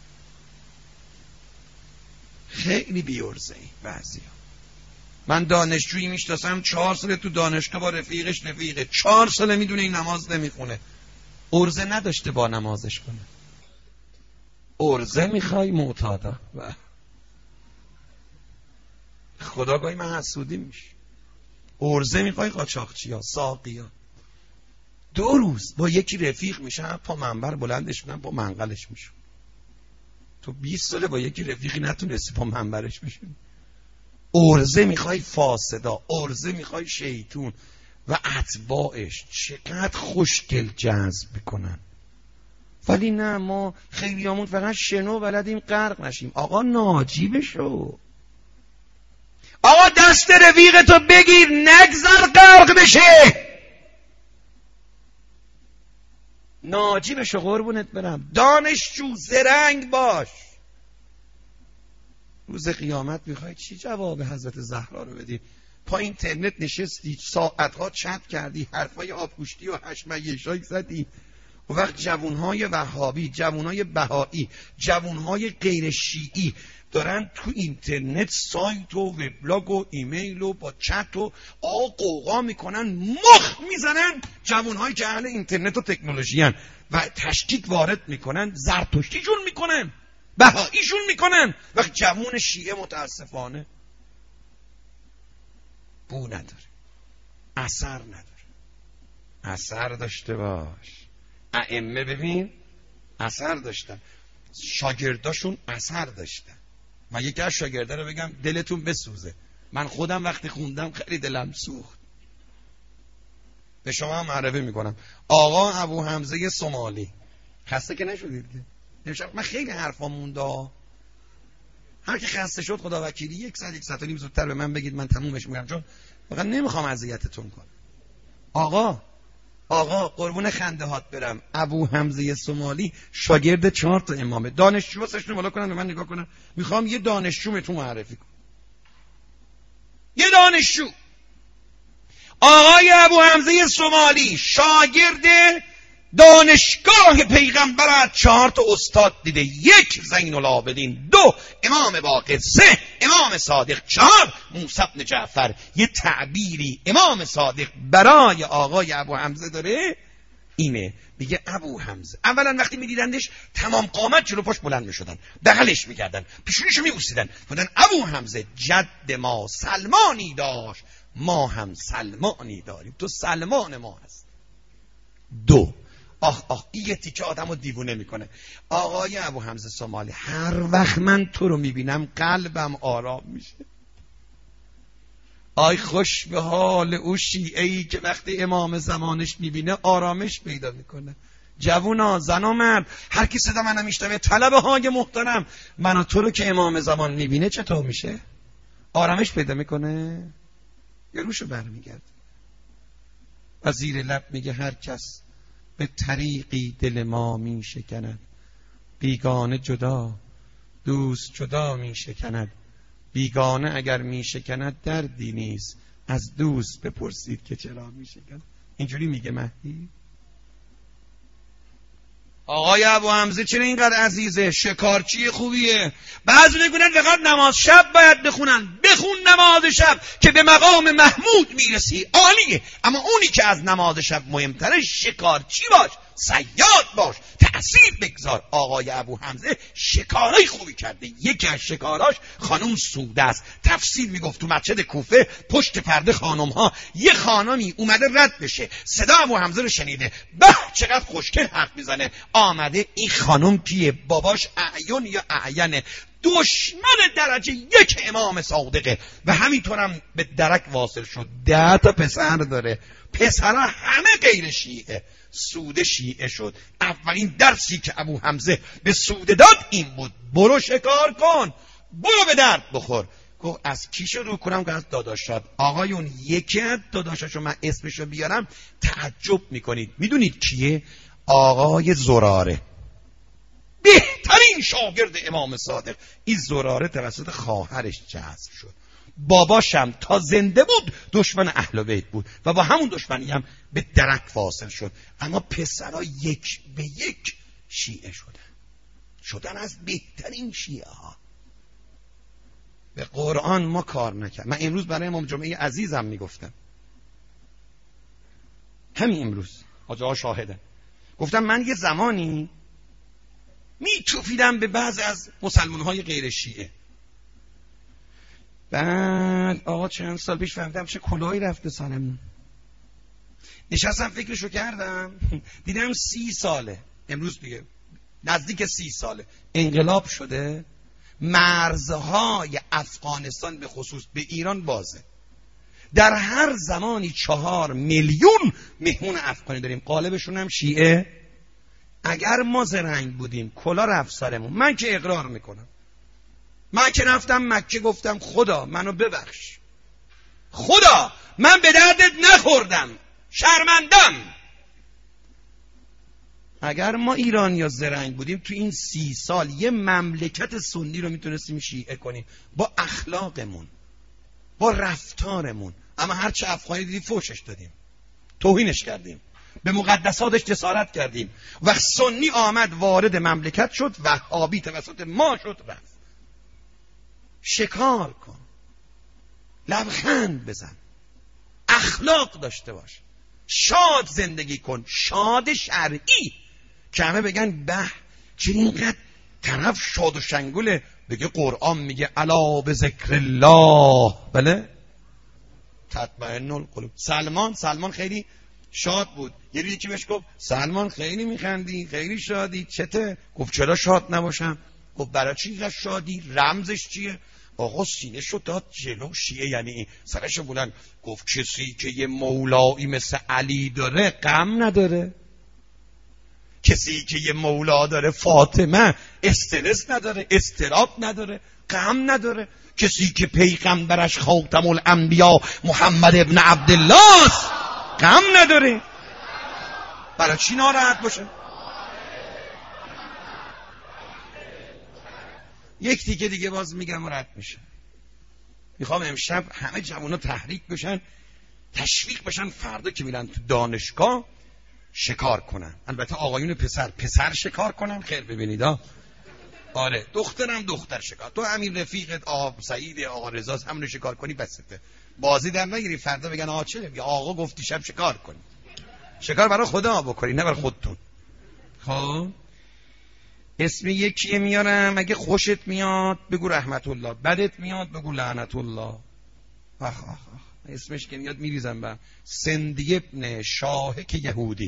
خیلی بیورزه ای بعضی ها. من دانشجویی میشناسم چهار ساله تو دانشگاه با رفیقش رفیقه، چهار ساله میدونه این نماز نمیخونه. ارزه نداشته با نمازش کنه. ارزه میخوای معتادا و خدا گاهی من حسودی میشه. ارزه میخوای قاچاقچی ها، ساقی ها. دو روز با یکی رفیق میشن، پا منبر بلندش میشن، با منقلش میشن. تو بیست ساله با یکی رفیقی نتونستی پا منبرش بشون. ارزه میخوای فاسدا، ارزه میخوای شیطون و اتباعش چقدر خوشگل جذب بکنن. ولی نه، ما خیلیامون فقط شنو بلدیم غرق نشیم. آقا ناجی بشو، آقا دست رفیقتو بگیر، نگذار غرق بشه. ناجی بشو قربونت برم، دانشجو زرنگ باش. روز قیامت میخوای چی جواب حضرت زهرا رو بدی؟ پا اینترنت نشستی ساعتها چت کردی، حرفای آبگوشتی و هشمگشایی زدی. و وقت جوانهای وهابی، جوانهای بهایی، جوانهای غیر شیعی دارن تو اینترنت سایت و وبلاگ و ایمیل و با چت و آقا قوقا میکنن، مخ میزنن جوانهایی که اهل اینترنت و تکنولوژی هن و تشکیک وارد میکنن، زرتشتیشون میکنن، بهاییشون میکنن. وقت جوان شیعه متاسفانه بو نداره، اثر نداره. اثر داشته باش. ائمه ببین اثر داشتن، شاگرداشون اثر داشتن. من یکی از شاگردا رو بگم دلتون بسوزه، من خودم وقتی خوندم خیلی دلم سوخت. به شما هم معرفی میکنم، آقا ابو حمزه سومالی. خسته که نشدید که؟ من خیلی حرفا مونده، هر کی خسته شد خدا وکیلی یک ساعت یک ساعت و نیم زودتر به من بگید، من تمومش میکنم، چون فقط نمیخوام اذیتتون کنم. آقا آقا قربون خنده هات برم، ابو حمزه سومالی شاگرد چهار تا امامه. دانشجو واسش بالا کنن، به من نگاه کنن. میخوام یه دانشجو بهتون معرفی کنم، یه دانشجو. آقای ابو حمزه سومالی شاگرد دانشگاه پیغمبر، چهار تا استاد دیده: یک زین العابدین، دو امام باقر، سه امام صادق، چهار موسی بن جعفر. یه تعبیری امام صادق برای آقای ابو حمزه داره، اینه، میگه ابو حمزه. اولا وقتی میدیدندش تمام قامت جلو پاش بلند میشدن، بغلش میکردن، پیشونیشو میبوسیدن، گفتن ابو حمزه جد ما سلمانی داشت، ما هم سلمانی داریم، تو سلمان ما هست. دو آخ آخ این یه تیکه آدم رو دیوونه میکنه. آقای ابو حمزه سومالی: هر وقت من تو رو میبینم قلبم آرام میشه. آی خوش به حال او شیعه‌ای که وقتی امام زمانش میبینه آرامش پیدا میکنه. جوونا، زن و مرد، هر کی صدا منو میشنوه، طلبه های محترم، من و تو رو که امام زمان میبینه چطور میشه؟ آرامش پیدا میکنه یا روشو برمیگرد؟ و زیر لب میگه هر کس به طریقی دل ما می شکند، بیگانه جدا دوست جدا می شکند. بیگانه اگر می شکند دردی نیست، از دوست بپرسید که چرا می شکند. اینجوری میگه مهدی. آقای ابو حمزه چرا اینقدر عزیزه؟ شکارچی خوبیه. بعضی میگن فقط نماز شب باید بخونن. بخون نماز شب که به مقام محمود میرسی، عالیه. اما اونی که از نماز شب مهمتره، شکارچی باش، صیاد باش، تأثیر بگذار. آقای ابو حمزه شکارای خوبی کرده. یکی از شکاراش خانم سوده است. تفسیر میگفت تو مسجد کوفه پشت پرده خانم ها یه خانمی اومده رد بشه، صدا ابو حمزه رو شنیده، به چقدر خوشگل حرف میزنه، آمده این خانم کیه؟ باباش اعیان یا اعینه، دشمن درجه یک امام صادقه. و همینطورم به درک واصل شد. ده تا پسر داره، پسرها همه غیر شیعه. سوده شیعه شد. اولین درسی که ابو حمزه به سوده داد این بود: برو شکار کن، برو به درد بخور. گفت از کی شروع کنم؟ که از داداشات. آقایون یکی از داداشاشو من اسمشو بیارم تعجب میکنید. میدونید کیه؟ آقای زراره، بهترین شاگرد امام صادق. این زراره توسط خواهرش جذب شد. باباشم تا زنده بود دشمن اهل بیت بود و با همون دشمنی هم به درک واصل شد. اما پسرها یک به یک شیعه شدن، شدن از بهترین شیعه ها. به قرآن ما کار نکرد. من امروز برای امام جمعه عزیزم میگفتم، همین امروز حاجی ها شاهدن، گفتم من یه زمانی میتوفیدم به بعض از مسلمان های غیر شیعه. بعد آقا چند سال پیش فهمیدم چه کلاهی رفته سرمون. نشستم فکرشو کردم، دیدم سی ساله امروز دیگه نزدیک سی ساله انقلاب شده، مرزهای افغانستان به خصوص به ایران بازه. در هر زمانی چهار میلیون مهمون افغانی داریم، غالبشون هم شیعه. اگر ما زرنگ بودیم کلا رفت سرمون. من که اقرار میکنم، من که رفتم مکه گفتم خدا منو ببخش، خدا من به دردت نخوردم، شرمندم. اگر ما ایران یا زرنگ بودیم تو این سی سال یه مملکت سنی رو میتونستیم شیعه کنیم با اخلاقمون، با رفتارمون. اما هرچه افغانی دیدی فوشش دادیم، توهینش کردیم، به مقدساتش جسارت کردیم. و سنی آمد وارد مملکت شد، وهابی توسط ما شد رفت. شکار کن، لبخند بزن، اخلاق داشته باش، شاد زندگی کن، شاد شرعی، که همه بگن به چرا اینقدر طرف شاد و شنگوله. بگه قرآن میگه الا به ذکر الله بله تطمئن القلوب. سلمان سلمان خیلی شاد بود. یه روزی که بهش گفت سلمان خیلی میخندی، خیلی شادی، چته؟ گفت چرا شاد نباشم؟ گفت برای چی اینقدر شادی؟ رمزش چیه؟ آقا سینه شو داد جلو. شیعه یعنی این سرشو بلند گفت کسی که یه مولایی مثل علی داره غم نداره، کسی که یه مولا داره فاطمه استرس نداره، استراب نداره، غم نداره. کسی که پیغمبرش خاتم الانبیا محمد ابن عبدالله است غم نداره. برای چی ناراحت باشه؟ یک دیگه دیگه باز میگم رد میشه. میخوام امشب همه جوونا تحریک بشن، تشویق بشن، فردا که میرن تو دانشگاه شکار کنن. البته آقایون پسر پسر شکار کنن، خیر ببینید ها. آره دخترم دختر شکار. تو همین رفیقت آقا سعید آقا رضا همونو شکار کنی بسته. بازی در نگیری فردا بگن آقا چه یا آقا گفتی شب شکار کنی. شکار برای خدا بکنی نه برای خودتون. خب اسم یکی میارم، اگه خوشت میاد بگو رحمت الله، بدت میاد بگو لعنت الله. آخ آخ آخ اسمش که میاد میریزم بهم. سندی ابن شاهک یهودی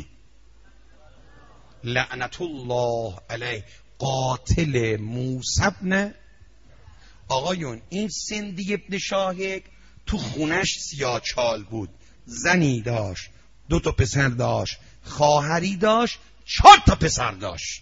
لعنت الله علیه، قاتل موسی ابن. آقایون این سندی ابن شاهک تو خونش سیاچال بود، زنی داشت، دو تا پسر داشت، خواهری داشت، چهار تا پسر داشت.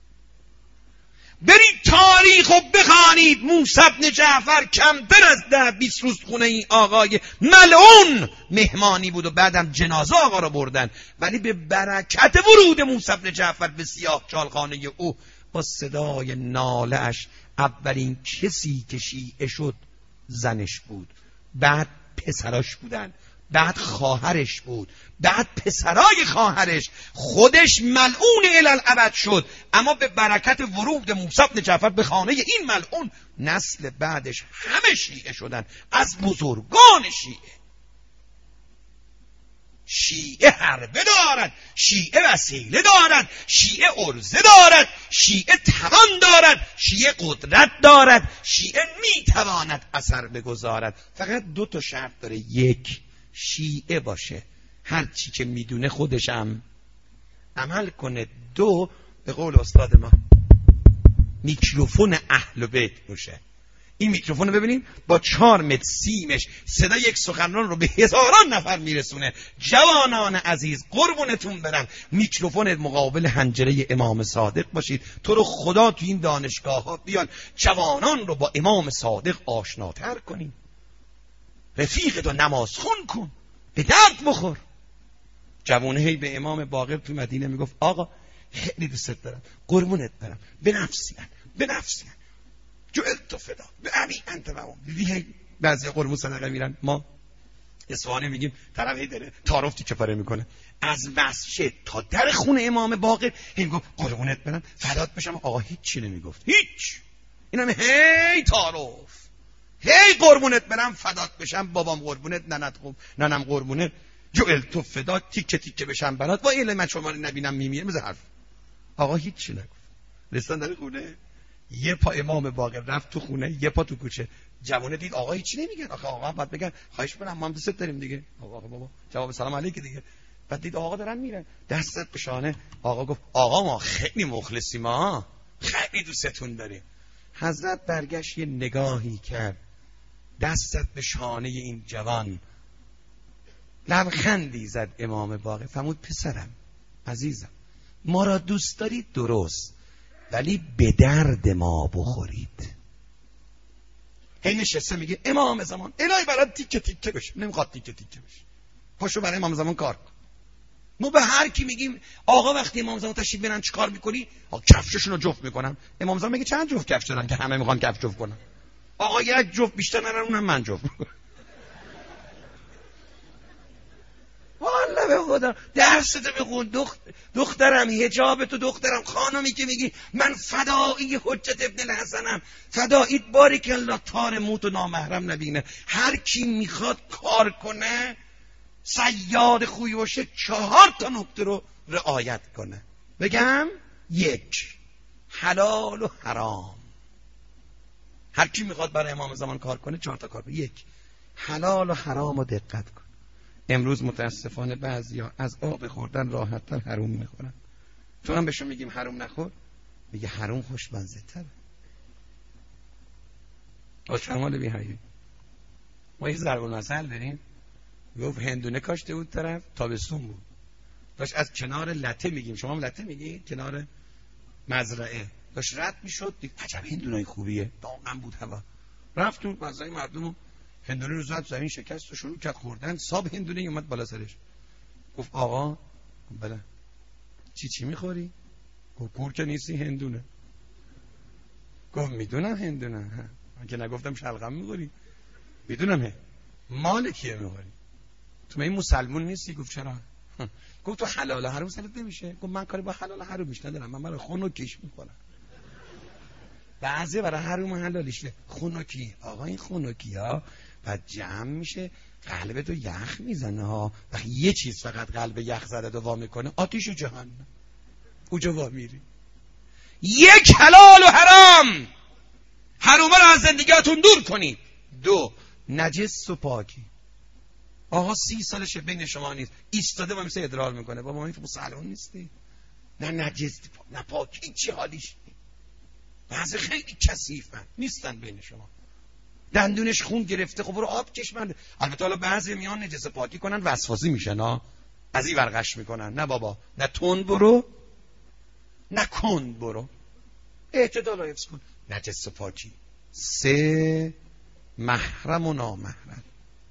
برید تاریخ و بخوانید. موسی بن جعفر کمتر از ده بیست روز خونه این آقای ملعون مهمانی بود و بعدم جنازه آقا رو بردن. ولی به برکت ورود موسی بن جعفر به سیاه چالخانه او با صدای ناله اش اولین کسی که شیعه شد زنش بود، بعد پسراش بودن، بعد خواهرش بود، بعد پسرای خواهرش، خودش ملعون الالعبد شد. اما به برکت ورود موسی بن جعفر به خانه این ملعون نسل بعدش همه شیعه شدن، از بزرگان شیعه. شیعه حربه دارد، شیعه وسیله دارد، شیعه ارزه دارد، شیعه توان دارد، شیعه قدرت دارد، شیعه میتواند اثر بگذارد. فقط دو تا شرط داره. یک، شیعه باشه، هر چی که میدونه خودشم عمل کنه. دو، به قول استاد ما میکروفون اهل بیت باشه. این میکروفون رو ببینید با چهار متر سیمش صدا یک سخنران رو به هزاران نفر میرسونه. جوانان عزیز قربونتون برم، میکروفون مقابل حنجره امام صادق باشید. تو رو خدا تو این دانشگاه ها بیان جوانان رو با امام صادق آشناتر کنیم. رفیقت رو نماز خون کن، به درد بخور. جوانه هی به امام باقر تو مدینه میگفت آقا خیلی دوست دارم، قربونت برم، به نفسیان به نفسیان جعلت فدا به ابی انت و ام. دیدی بعضی قربون صدقه میرن، ما اصفهانی میگیم طرف هی داره تعارفی کفاره میکنه از مسجد تا در خونه امام باقر هی میگفت قربونت برم فدات بشم. آقا هیچ چی نمیگفت، هیچ. اینم هی تعارف، هی قربونت برم فدات بشم، بابام قربونت، ننت خوب ننم قربونت، جعلت فدا، تیکه تیکه بشم برات. با علم شما نبینم میمیرم بز حرف. آقا هیچ چی نگفت. رسیدن در خونه، یه پا امام باقر رفت تو خونه، یه پا تو کوچه. جوونه دید آقا هیچ نمیگن. آخه آقا بعد بگن خواهش می‌کنم ما هم دوست داریم دیگه. آقا بابا جواب سلام علیک دیگه. بعد دید آقا دارن میرن، دستت به شانه آقا گفت آقا ما خیلی مخلصیم، ما خیلی دوستتون داریم. حضرت برگشت یه نگاهی کرد، دستت به شانه این جوان، لبخندی زد امام باقر، فرمود پسرم عزیزم، ما را دوست دارید درست، ولی به درد ما بخورید. هی نشسته میگه امام زمان الهی برات تیکه تیکه بشه، نمیخواد تیکه تیکه بشه، پاشو برای امام زمان کار کن. ما به هر کی میگیم آقا وقتی امام زمان تشریف بیارن چیکار میکنی؟ آقا کفششون رو جفت میکنم. امام زمان میگه چند جفت کفش دارن که همه میخوان کفش جفت کنن؟ آقا یک جفت بیشتر ندارن، اونم من جفت میکنم. والله به خدا درستو بخون دخت... دخترم، حجابتو دخترم، خانمی که میگی من فدایی حجت ابن الحسنم، فدایی باریک الله، تار موت و نامحرم نبینه. هر کی میخواد کار کنه صیاد خوبی باشه چهار تا نکته رو رعایت کنه. بگم یک، حلال و حرام. هر کی میخواد برای امام زمان کار کنه چهار تا کار. یک، حلال و حرام رو دقت کن. امروز متاسفانه بعضیا از آب خوردن راحت‌تر حروم میخورن. تو هم بهشون میگیم حروم نخور، میگه حروم خوشمزه تره. از شمال بیهایی ما یه ضرب المثل داریم، گفت هندونه کاشته بود طرف، تابستون بود، داشت از کنار لته، میگیم شما هم لته میگی، کنار مزرعه داشت رد میشد، دید عجب هندونای خوبیه، داغم بود هوا، رفت تو مزرعه مردم، هندونه رو زد زمین، شکست و شروع کرد خوردن. صاحب هندونه اومد بالا سرش، گفت آقا بله چی چی میخوری؟ گفت کور که نیستی هندونه. گفت میدونم هندونه، من که نگفتم شلغم میخوری، میدونم هه. مال کیه میخوری؟ تو این مسلمون نیستی؟ گفت چرا؟ گفت تو حلال حرام سرت نمیشه؟ گفت من کاری با حلال حرامش ندارم، من برای خنکیش میخورم. بعضی برای حرام حلالیش خنکی. آقا این خنکی ها بعد جمع میشه قلبت رو یخ میزنه ها. وقتی یه چیز فقط قلب یخ زده رو وا میکنه، آتیش و جهنم، اوجا وا میری. یک، حلال و حرام، حرومه رو از زندگیاتون دور کنید. دو، نجس و پاکی. آقا سی سالشه بین شما نیست، ایستاده با مثل ادرار میکنه، بابا این مسلمان نیستی، نه نجس نه پاکی، چی حالیش؟ بعضی خیلی کثیفن نیستن بین شما، دندونش خون گرفته، خب برو آب کش. من البته حالا بعضی میان نجس پاکی کنن وسواسی میشن ها، از این ورقش میکنن. نه بابا، نه تون برو نه کن برو، اعتدال رو حفظ کن. نجس پاکی. سه، محرم و نامحرم.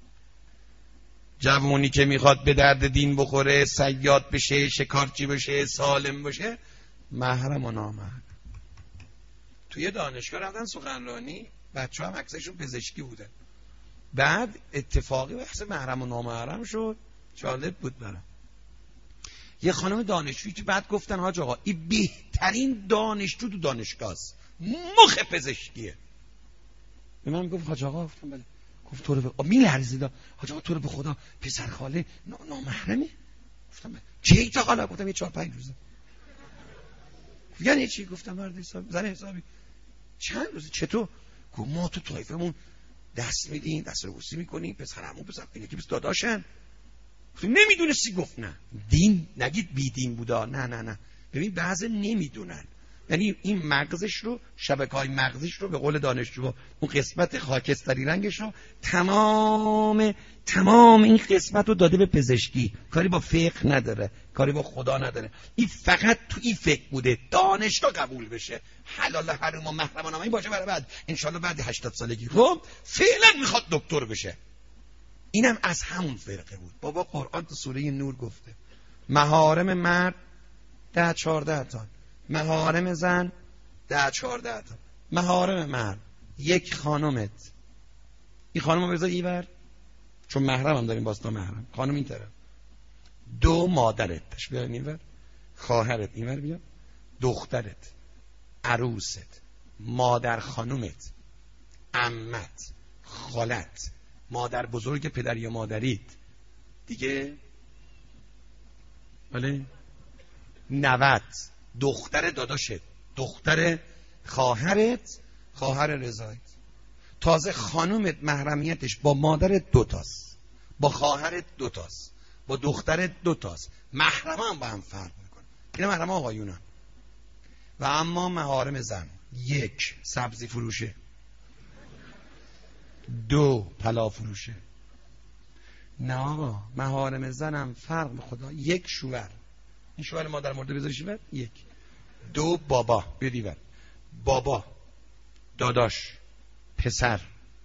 جوونی که میخواد به درد دین بخوره، صیاد بشه، شکارچی بشه، سالم بشه، محرم و نامحرم. توی دانشگاه رفتن سخنرانی، بچه هم اکثرشون پزشکی بودن، بعد اتفاقی بحث محرم و نامحرم شد، جالب بود برام. یه خانم دانشجویی که بعد گفتن حاج آقا این بهترین دانشجو تو دانشگاه است، مخ پزشکیه. به من گفت حاج آقا، گفتم بله. گفت تو رو به میلرزید، حاج آقا تو رو به خدا پسر خاله نامحرمه؟ گفتم بله. چه تا حالا؟ گفتم یه چهار پنج روزه. یعنی چی؟ گفتم مرد حساب زن حسابی چند روزه. چطور؟ گفت ما تو طایفمون دست میدین، دست رو بوسی میکنیم، پسرمون پسر اینه که بس داداشن. گفتم نمیدونستی؟ گفت نه. دین نگید بی دین بودا، نه نه نه. ببین بعضی نمیدونن، یعنی این مغزش رو، شبکه‌های مغزش رو به قول دانشجو، اون قسمت خاکستری رنگش رو، تمام تمام این قسمت رو داده به پزشکی، کاری با فقه نداره، کاری با خدا نداره. این فقط تو این فکر بوده دانشگاه قبول بشه، حلال حرام و محرم و نامحرم باشه برای بعد انشالله بعد هشتاد سالگی. خب فعلا میخواد دکتر بشه. اینم از همون فرقه بود. بابا قرآن تو سوره نور گفته محارم مرد ده چهارده تا، محارم زن ده چهارده تا. محارم مرد یک، خانمت، این خانم رو بذار ایور چون محرم هم داریم، باز تا محرم خانم این طرف. دو، مادرت، تش بیا ایور، خواهرت ایور بیا، دخترت، عروست، مادر خانومت، عمت، خالت، مادر بزرگ پدر یا مادریت دیگه، بله، نوت، دختر داداشت، دختر خواهرت، خواهر رضایت. تازه خانومت محرمیتش با مادرت دوتاست، با خواهرت دوتاست، با دختر دو تاست. محرم هم با هم فرق میکنه. این محرم آقایونن. و اما محارم زن، یک سبزی فروشه، دو پلا فروشه. نه آقا، محارم زنم فرق به خدا. یک شوهر، این شوهر مادر مرده بذاری شوهر، یک. دو بابا، بیدیور بابا، داداش، پسر،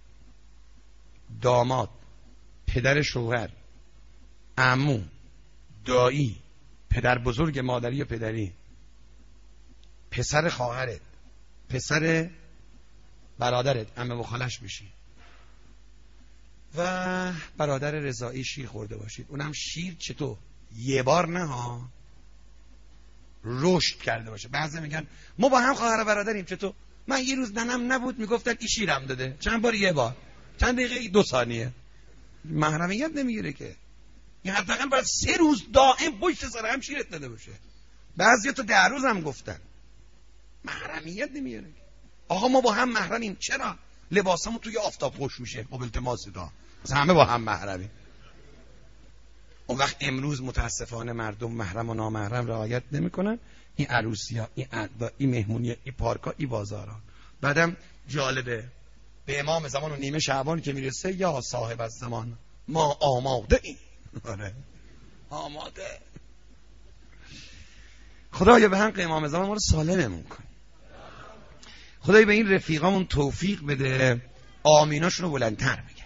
داماد، پدر شوهر، عمو، دایی، پدر بزرگ مادری و پدری، پسر خواهرت، پسر برادرت، عمه و خالش بشی و برادر رضایی شیر خورده باشید. اونم شیر چطور؟ یه بار نه ها، رشد کرده باشه. بعضی میگن ما با هم خواهر برادریم. چطور؟ من یه روز ننم نبود میگفتن این شیرم داده. چند بار؟ یه بار. چند دقیقه؟ دو ثانیه. محرمیت نمیگیره که. این حداقل باید سه روز دائم پشت سر هم شیرت داده باشه. بعضیا تا ده روز هم گفتن. محرمیت نمیگیره. آقا ما با هم محرمیم. چرا؟ لباسمون توی آفتاب خوش میشه. قابل تماس دا. همه با هم محرمیم. اون وقت امروز متاسفانه مردم محرم و نامحرم رعایت نمیکنن. این عروسی‌ها، این اعدا، این مهمونی، این پارکا، این بازارا. بعدم جالبه به امام زمان و نیمه شعبان که میرسه، یا صاحب از زمان ما آماده ایم. آره آماده. خدایا به حق امام زمان ما رو سالممون کن. خدایا به این رفیقامون توفیق بده، آمیناشون رو بلندتر بگن.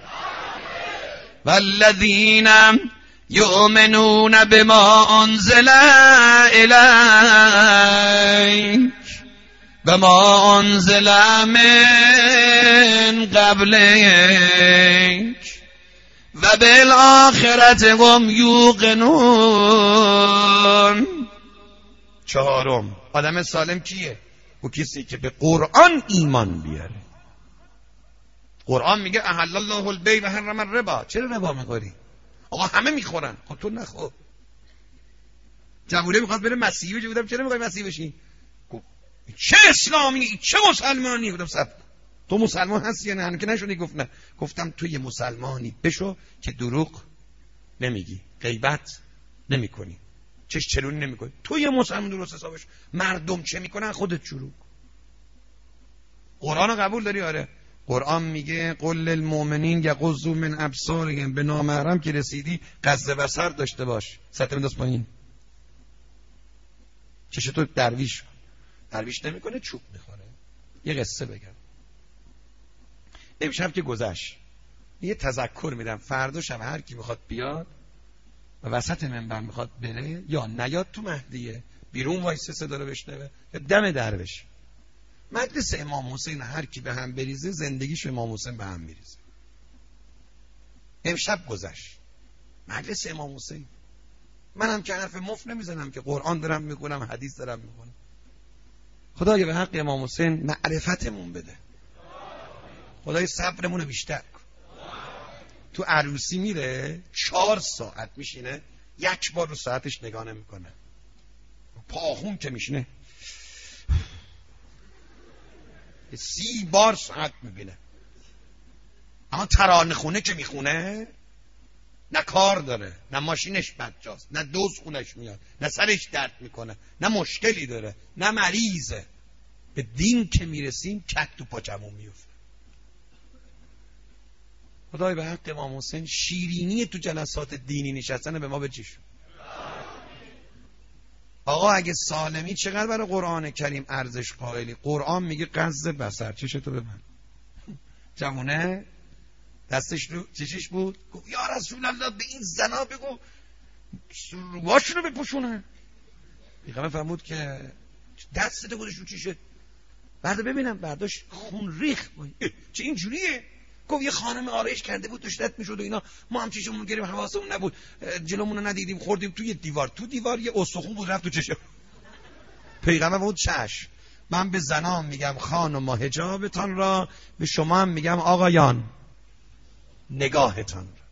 والذین یؤمنون بما انزل الیک و ما انزل من قبلک و بالآخرت هم یوقنون. چهارم، آدم سالم کیه؟ او کسی که به قرآن ایمان بیاره. قرآن میگه احل الله البیع و حرم الربا. چرا ربا میخوری؟ آقا همه میخورن، خب تو نخور. جوونه میخواد بره مسیحی بشه، بودم چرا میخوای مسیحی بشی؟ چه اسلامی، چه مسلمانی؟ بودم سب تو مسلمان هستی یا نه؟ که نشونی گفت نه. گفتم تو یه مسلمانی بشو که دروغ نمیگی، غیبت نمیکنی، چش چلونی نمیکنی. تو یه مسلمان درست حسابش. مردم چه میکنن خودت شروع. قرآن قبول داری؟ آره. قرآن میگه قل للمؤمنین یغضوا من ابصارهم. به نامحرم که رسیدی غض بصر داشته باش. سطر انداز پایین. چش تو درویش درویش نمیکنه، چوب میخوره. یه قصه بگم. امشب که گذشت یه تذکر میدم، فردا شب هر کی میخواد بیاد و وسط منبر میخواد بره یا نیاد تو مهدیه، بیرون وایسه صدا رو بشنوه یا دم در بشه. مجلس امام حسین هر کی به هم بریزه زندگیش امام حسین به هم میریزه. امشب گذشت مجلس امام حسین. منم که حرف مفت نمیزنم که، قرآن دارم میکنم، حدیث دارم میکنم. خدایا به حق امام حسین معرفتمون بده. خدای صبرمون رو بیشتر کن. تو عروسی میره چهار ساعت میشینه، یک بار رو ساعتش نگاه نمیکنه. پاخون که میشینه سی بار ساعت میبینه. اما ترانه خونه که میخونه نه کار داره، نه ماشینش بدجاست، نه دوز خونش میاد، نه سرش درد میکنه، نه مشکلی داره، نه مریضه. به دین که میرسیم کت تو پاچمون میفته. خدای به حق امام حسین شیرینی تو جلسات دینی نشستن به ما بچشون. آقا اگه سالمی چقدر برای قرآن کریم ارزش قائلی. قرآن میگه غض بصر. چشتو ببند. جوونه دستش رو چشش بود، گفت یا رسول الله به این زنا بگو رواشونو بپوشونه. پیغمبر فرمود که دستت گذاشت رو چشه. بعد ببینم برداشت خون ریخت. چه اینجوریه؟ گفت یه خانم آرایش کرده بود داشت میشد و اینا، ما هم چشمون گریم، حواسمون نبود، جلومون رو ندیدیم، خوردیم توی دیوار. تو دیوار یه استخون بود رفت تو چشم. پیغمبر بود چش. من به زنان میگم خانم حجابتان را، به شما هم میگم آقایان نگاهتان را.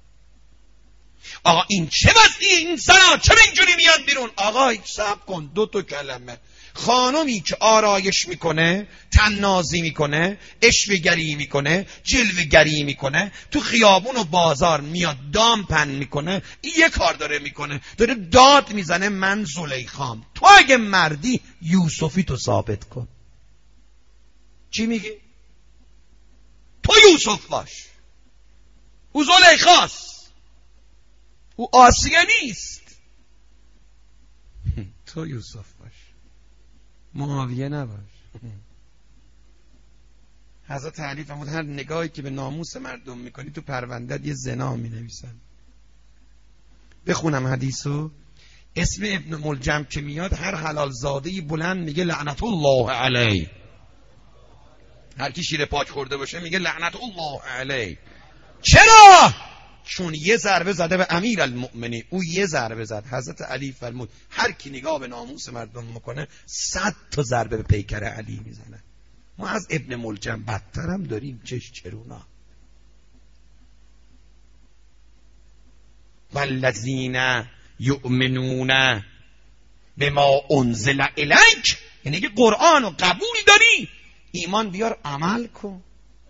آقا این چه وضعی این زنا؟ چرا اینجوری میاد بیرون؟ آقا صبر کن، دو تا کلمه خانمی که آرایش میکنه، تنازی میکنه، اشوه‌گری میکنه، جلوه‌گری میکنه، تو خیابون و بازار میاد دام پن میکنه، این یه کار داره میکنه، داره داد میزنه من زلیخام. تو اگه مردی یوسفی تو ثابت کن. چی میگی؟ تو یوسف باش، او زلیخاست، او آسیه نیست. تو یوسف باش، معاویه نباش. حضرت علی فرمود هر نگاهی که به ناموس مردم میکنی تو پرونده‌ت یه زنا مینویسن. بخونم حدیثو. اسم ابن ملجم که میاد هر حلال زادهی بلند میگه لعنت الله علیه. هر کی شیر پاک خورده باشه میگه لعنت الله علیه. چرا؟ چون یه ضربه زده به امیر المؤمنین، او یه ضربه زد. حضرت علی فرمود هر کی نگاه به ناموس مردم میکنه صد تا ضربه به پیکر علی میزنه. ما از ابن ملجم بدتر هم داریم. چش چرونا. والذین یؤمنون بما انزل الیک، یعنی که قرآن رو قبول داری ایمان بیار عمل کن.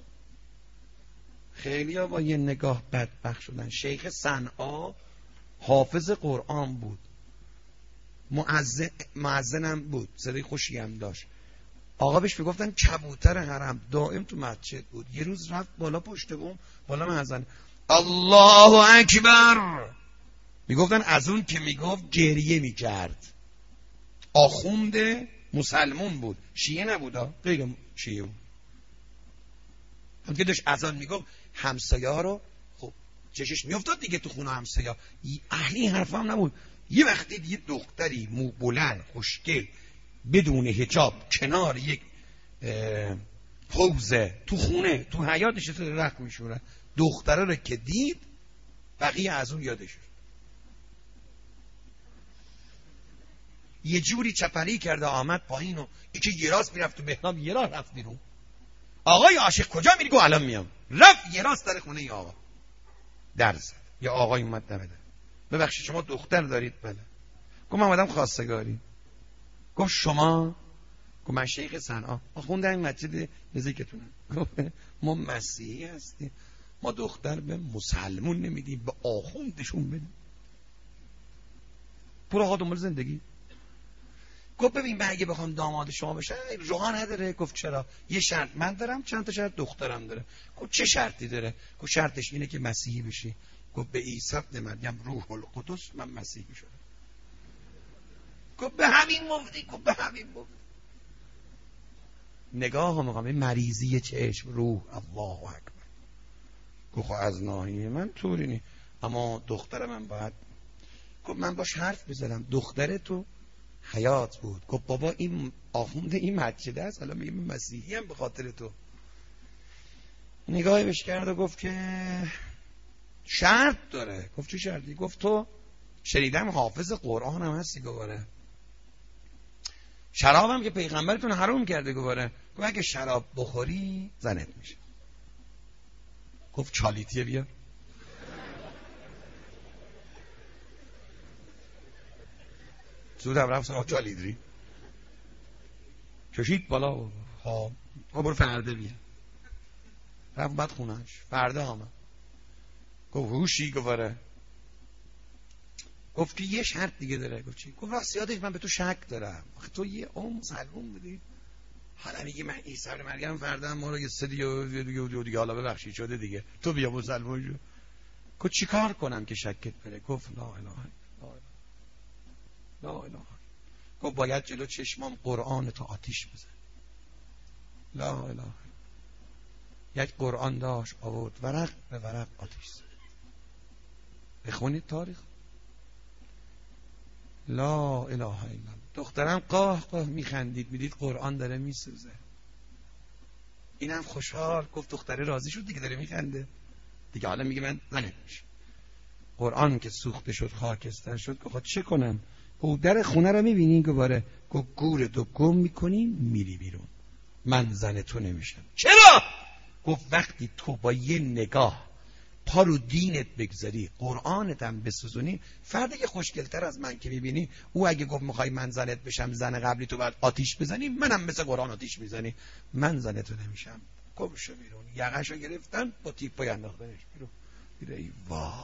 خیلی ها با یه نگاه بدبخت شدن. شیخ صنعا حافظ قرآن بود، مؤذن مؤذنم بود، صدای خوشی هم داشت. آقا بهش میگفتن کبوتر حرم، دائم تو مسجد بود. یه روز رفت بالا پشت بوم، بالا مأذن الله اکبر میگفتن، از اون که میگفت گریه میکرد. آخونده مسلمون بود، شیعه نبود، غیر شیعه بود. هم که داشت اذان میگفت همسایه ها رو خب چشش میافتاد دیگه تو خونه همسایه ها. اهلی حرف هم نبود. یه وقتی یه دختری مو بلند خوشگل بدون حجاب کنار یک حوضه تو خونه تو حیاط نشسته رخت میشوره، دختره رو که دید بقیه از اون یادش شد. یه جوری چپری کرده آمد پایین و یکی یه راست میرفت تو محراب، یه راه رفت بیرون. آقای عاشق کجا میری؟ گو الان میام. رفت یه راست در خونه یا آقا در زد. یا آقای اومد دمه در. ببخشید شما دختر دارید؟ بله. گفت من اومدم خواستگاری. گفت شما؟ گفت من شیخ صنعا، ما خوندم این مسجد نزدیکتونه. گفت ما مسیحی هستیم، ما دختر به مسلمون نمیدیم، به آخوندشون بدیم. برو آقا دنبال زندگی. گفت ببین من اگه بخوام داماد شما بشم راه نداره. گفت چرا؟ یه شرط من دارم، چند تا شرط دخترم داره. گفت چه شرطی داره؟ گفت شرطش اینه که مسیحی بشی. گفت به عیسی ابن مریم روح القدس من مسیحی شدم. گفت به همین مفتی. گفت به همین مفتی. نگاه هم میگم مریضی چشم، روح الله اکبر. گفت از ناحیه من طوری نی، اما دختر من باید. گفت من باش حرف بزنم. دختر تو حیات بود. گفت بابا این آخونده این مسجده است، الان میگه من مسیحی ام به خاطر تو. نگاهی بهش کرد و گفت که شرط داره. گفت چه شرطی؟ گفت تو شنیدم حافظ قرآن هم هستی. گفت شراب هم که پیغمبرتون حرام کرده. گفت گفت اگه شراب بخوری زنت میشه. گفت چالیتیه بیا. زود هم رفت سراغ چالیدری، کشید بالا و ها برو فرده بیا. رفت بعد خونهش. فرده آمد گفت هوشی؟ گفت گفت که یه شرط دیگه داره. گفت چی؟ گفت راست یادش من به تو شک دارم، آخه تو یه عمر مسلمون بودی، حالا میگی من عیسی ابن مریم فردا ما رو یه سه دیگه دیگه دیگه حالا ببخشید شده دیگه، تو بیا مسلمان شو. گفت چی کار کنم که شکت بره؟ گفت لا اله الا الله، لا اله. گفت باید جلو چشمام قرآن تو آتیش بزن. لا اله. یک قرآن داشت آورد ورق به ورق آتیش زد. بخونید تاریخ. لا اله الا الله. دخترم قاه قاه میخندید، میدید قرآن داره میسوزه. اینم خوشحال. گفت دختره راضی شد دیگه، داره میخنده دیگه، حالا میگه من زنت میشه. قرآن که سوخته شد خاکستر شد. گفت چه کنم؟ گفت در خونه رو میبینی؟ گفت گفت گورتو گم میکنی میری بیرون، من زن تو نمیشم. چرا؟ گفت وقتی تو با یه نگاه پا رو دینت بگذاری، قرآنت هم بسوزونی، فردی که خوشگلتر از من که میبینی، او اگه گفت میخوای من زنت بشم، زن قبلی تو بعد آتیش بزنی، منم مثل قرآن آتیش میزنی، من زنتو نمیشم. گمشو بیرون. یقهشو گرفتن با تیپای انداختنش بیرون. میره ای وای.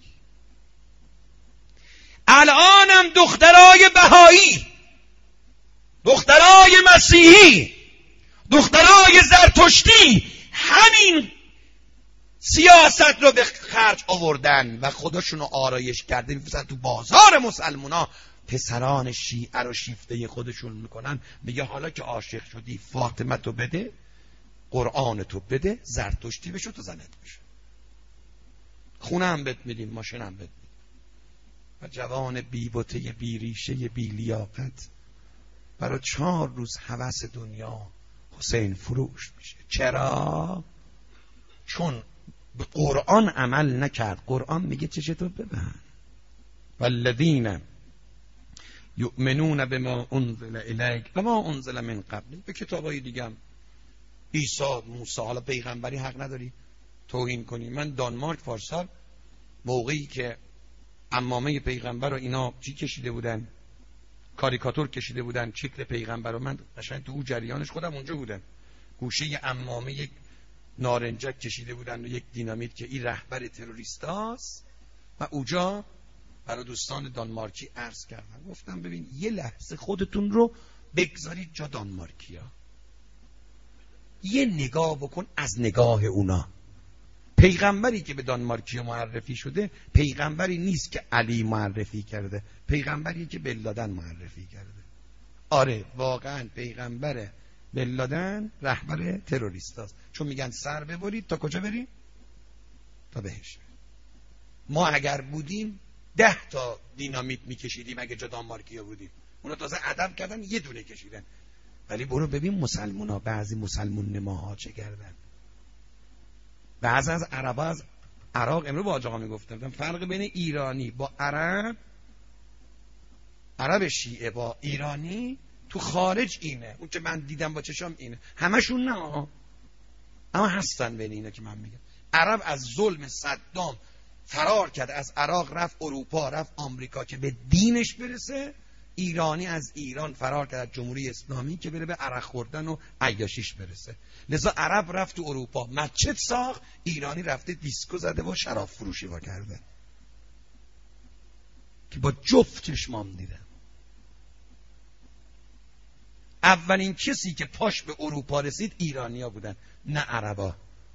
الانم دخترای بهایی، دخترای مسیحی، دخترای زرتشتی همین سیاست رو به خرج آوردن و خودشونو آرایش کرده میفرستن تو بازار مسلمونا. پسران شیعه رو شیفته خودشون میکنن. میگه حالا که عاشق شدی فاطمه تو بده، قرآن تو بده، زرتشتی بشو تو زنت بشو، خونه هم بهت میدیم، ماشین هم بهت میدیم. و جوان بی بوته بی ریشه بی لیاقت برای چهار روز هوس دنیا حسین فروش میشه. چرا؟ چون به قرآن عمل نکرد. قرآن میگه چشتو ببند. والذین یؤمنون بما انزل الیک و ما انزل من قبل. به کتابای دیگه هم عیسی، موسی، حالا پیغمبری حق نداری توهین کنی. من دانمارک پارسال موقعی که عمامه پیغمبر رو اینا چی کشیده بودن، کاریکاتور کشیده بودن، شکل پیغمبر رو، من قشنگ تو اون جریانش خودم اونجا بودم. گوشه عمامه یک نارنجک کشیده بودن و یک دینامیت که این رهبر تروریستاست و اوجا برای دوستان دانمارکی عرض کردم، گفتم ببین یه لحظه خودتون رو بگذارید جا دانمارکیا، یه نگاه بکن از نگاه اونا. پیغمبری که به دانمارکیا معرفی شده پیغمبری نیست که علی معرفی کرده، پیغمبری که بن لادن معرفی کرده. آره واقعا پیغمبر بن لادن رهبر تروریست است، چون میگن سر ببرید تا کجا بریم؟ تا بهشت. ما اگر بودیم ده تا دینامیت میکشیدیم اگه جا دانمارکیا بودیم. اونا تازه ادب کردن یه دونه کشیدن. ولی برو ببین مسلمونا، بعضی مسلمون نماها چه کردن. بعضی از عربا از عراق، امروز با آقا میگفتم فرق بین ایرانی با عرب، عرب شیعه با ایرانی تو خارج اینه. اون که من دیدم با چشام اینه. همشون نه، اما هستن بین اینا که من میگم. عرب از ظلم صدام فرار کرد، از عراق رفت اروپا، رفت آمریکا که به دینش برسه. ایرانی از ایران فرار کرد، جمهوری اسلامی، که بره به عرق خوردن و عیاشیش برسه. لذا عرب رفت تو اروپا مسجد ساخت، ایرانی رفته دیسکو زده و شراب فروشی با کرده که با جفت چشمام دیدم. اولین کسی که پاش به اروپا رسید ایرانیا بودن، نه عربا.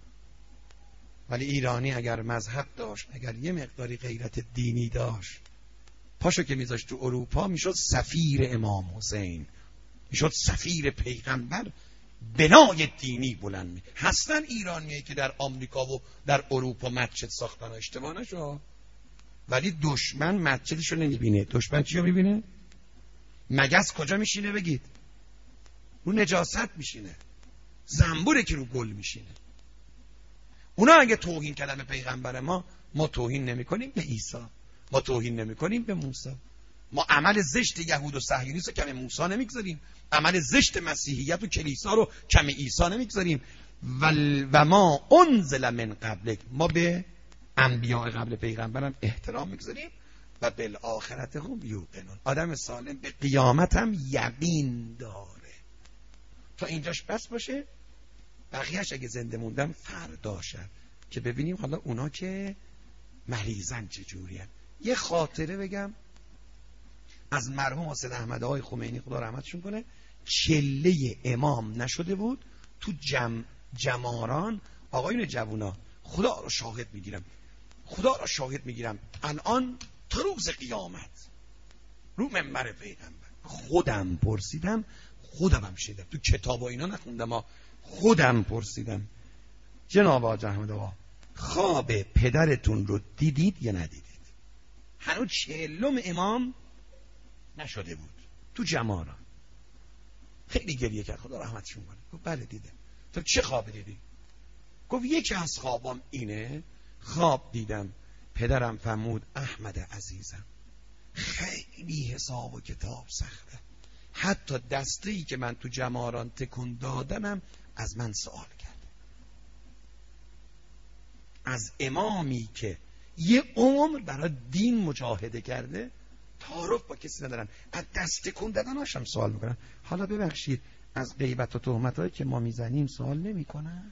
ولی ایرانی اگر مذهب داشت، اگر یه مقداری غیرت دینی داشت، پاشو که میذاشت تو اروپا میشد سفیر امام حسین، میشد سفیر پیغمبر. بنای دینی بلند می هستن ایرانیایی که در آمریکا و در اروپا مسجد ساختن و اشتباه نشو. ولی دشمن مسجدشو نمیبینه. دشمن چیو میبینه؟ مگس کجا میشینه بگید؟ رو نجاست میشینه. زنبوره که رو گل میشینه. اونا اگه توهین کردن به پیغمبر ما، ما توهین نمی کنیم به عیسی، ما توهین نمی کنیم به موسی. ما عمل زشت یهود و صهیونیست رو کم موسی نمیگذاریم، عمل زشت مسیحیت و کلیسا رو کم عیسی نمیگذاریم. و, و ما انزل من قبلک، ما به انبیاء قبل پیغمبرم احترام میگذاریم. و بالآخرت هم یوقنون، آدم سالم به قیامت هم یقین داره. تا اینجاش بس باشه، بقیهش اگه زنده موندم فردا شد که ببینیم حالا اونا که مریضن چجوری هست. یه خاطره بگم از مرحوم حسین احمد آقای خمینی، خدا رحمتشون کنه. چله امام نشده بود تو جم جماران. آقایون جوونا، خدا رو شاهد میگیرم، خدا رو شاهد میگیرم، الان تا روز قیامت رو منبر پیغمبر خودم پرسیدم، خودم هم شدم، تو کتاب و اینا نخوندم، خودم پرسیدم جناب آقا احمد آقا خواب پدرتون رو دیدید یا ندیدید؟ هنوز چهلم امام نشده بود تو جماران. خیلی گریه کرد، خدا رحمتشون کنه. گفت بله دیدم. تو چه خواب دیدی؟ گفت یکی از خوابام اینه، خواب دیدم پدرم فرمود احمد عزیزم خیلی حساب و کتاب سخته، حتی دسته‌ای که من تو جماران تکون دادمم از من سوال کرد. از امامی که یه عمر برای دین مجاهده کرده تعارف با کسی ندارن، از دست تکون دادناش هم سوال میکنن. حالا ببخشید از غیبت و تهمتایی که ما میزنیم سوال نمیکنن؟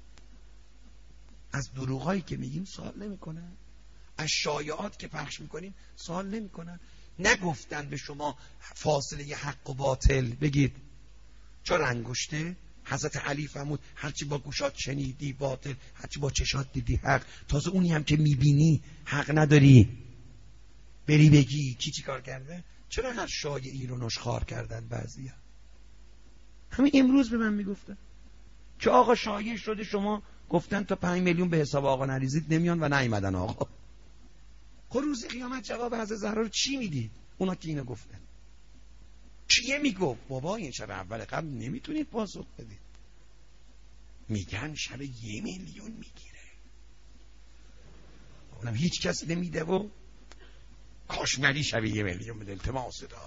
از دروغایی که میگیم سوال نمیکنن؟ از شایعات که پخش میکنیم سوال نمیکنن؟ نگفتن به شما فاصله ی حق و باطل بگید؟ چرا انگشته؟ حضرت علی فرمود هرچی با گوشات شنیدی باطل، هرچی با چشات دیدی حق. تازه اونی هم که میبینی حق نداری بری بگی کی چی کار کرده؟ چرا هر شایعی رو نشخوار کردن بعضیا؟ همین امروز به من میگفتن که آقا شایع شده شما گفتن تا پنج میلیون به حساب آقا نریزید نمیان و نیومدن آقا. خب روز قیامت جواب حضرت زهرا رو چی میدید؟ اونا که اینو گفتن چیه میگفت؟ بابا این شب اول قبل نمیتونید پاسخ بدید. میگن شب یه میلیون میگیره، اونم هیچ کس نمیده و کاشمری شب یه میلیون بده التماس دار.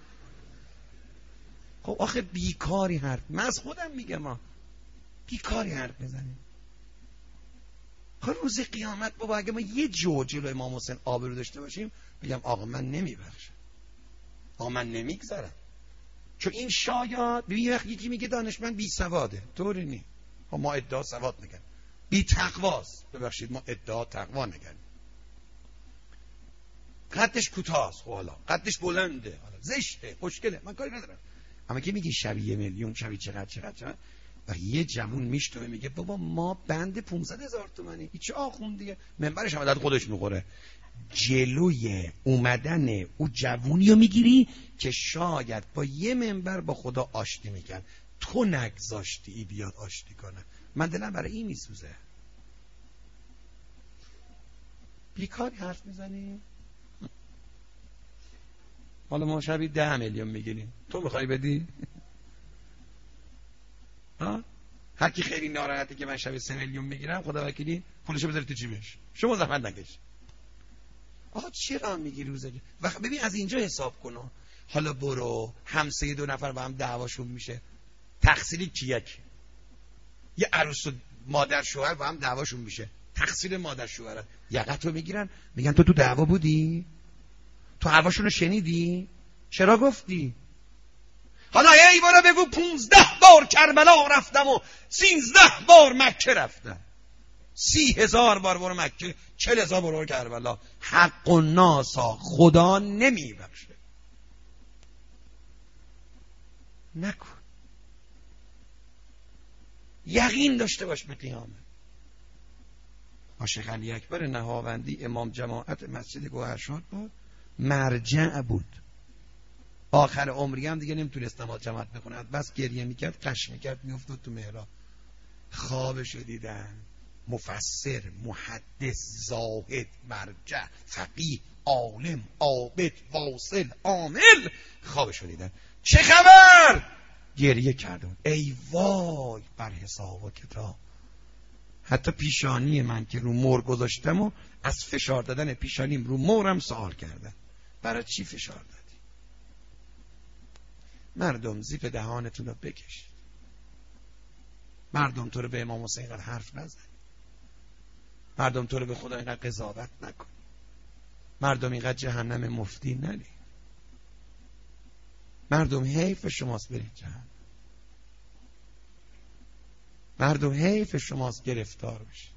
خب آخه بیکاری حرف، من از خودم میگم ما بیکاری حرف میزنیم. خب روز قیامت بابا اگه ما یه جو جلوی امام حسین آبرو داشته باشیم بگم آقا من نمیبخشم، آقا من نمیگذارم، چون این شایعات ببین وقت یکی میگه دانشمند بی سواده، طوری نی. ما ادعا سواد نگن، بی تقواست. ببخشید ما ادعا تقوا نگن. قدش کوتاست، خب حالا قدش بلنده، حالا زشته، خوشگله، من کاری ندارم. اما که میگه شبیه یه میلیون، شبیه چقدر چقدر چقدر، و یه جوون میشتوه میگه بابا ما بند پانصد هزار تومانی، این چه آخوندیه، منبرش هم داد خودش میخوره. جلوی اومدن او جوونی رو میگیری که شاید با یه منبر با خدا آشتی میکن، تو نگذاشتی ای بیاد آشتی کنه. من دلم برای این میسوزه. بیکاری حرف میزنی؟ حالا ما شبی ده میلیون میگیریم، تو میخوای بدی؟ ها؟ هر کی خیلی ناراحته که من شب سه میلیون میگیرم، خدا وکیلی پولشو بذاری تو جیبش، شما زحمت نکش. آها چرا میگی روزه؟ وقت ببین از اینجا حساب کنو. حالا برو همسایه دو نفر با هم دعواشون میشه، تقصیری کیک؟ یه عروس و مادر شوهر با هم دعواشون میشه، تقصیر مادر شوهره. یقتو میگیرن میگن تو تو دعوا بودی؟ تو حرفاشون رو شنیدی؟ چرا گفتی؟ حالا ای بارا بگو پونزده بار کربلا رفتم و سینزده بار مکه رفتم. سی هزار بار برو مکه، چل هزار بار برو کربلا. حق و ناسا خدا نمیبخشه. نکن. یقین داشته باش به قیامت. شیخ علی اکبر نهاوندی امام جماعت مسجد گوهرشاد بود، مرجع بود. آخر عمری هم دیگه نمیتونست نماز جماعت بخونه، بس گریه میکرد، قش میکرد، میافتاد تو محراب. خوابشو دیدن. مفسر، محدث، زاهد، مرجع، فقیه، عالم، عابد، واصل، عامل، خوابشو دیدن. چه خبر؟ گریه کردن. ای وای بر حساب و کتاب. حتی پیشانی من که رو مور گذاشتم و از فشار دادن پیشانیم رو مورم سوال کردن. برای چی فشار دادی؟ مردم زیپ دهانتون رو بکشید. مردم تو رو به امام حسین اینقدر حرف نزن. مردم تو رو به خدا اینقدر قضاوت نکن. مردم اینقدر جهنم مفتی نلی. مردم حیف شماست برید جهنم. مردم حیف شماست گرفتار بشید.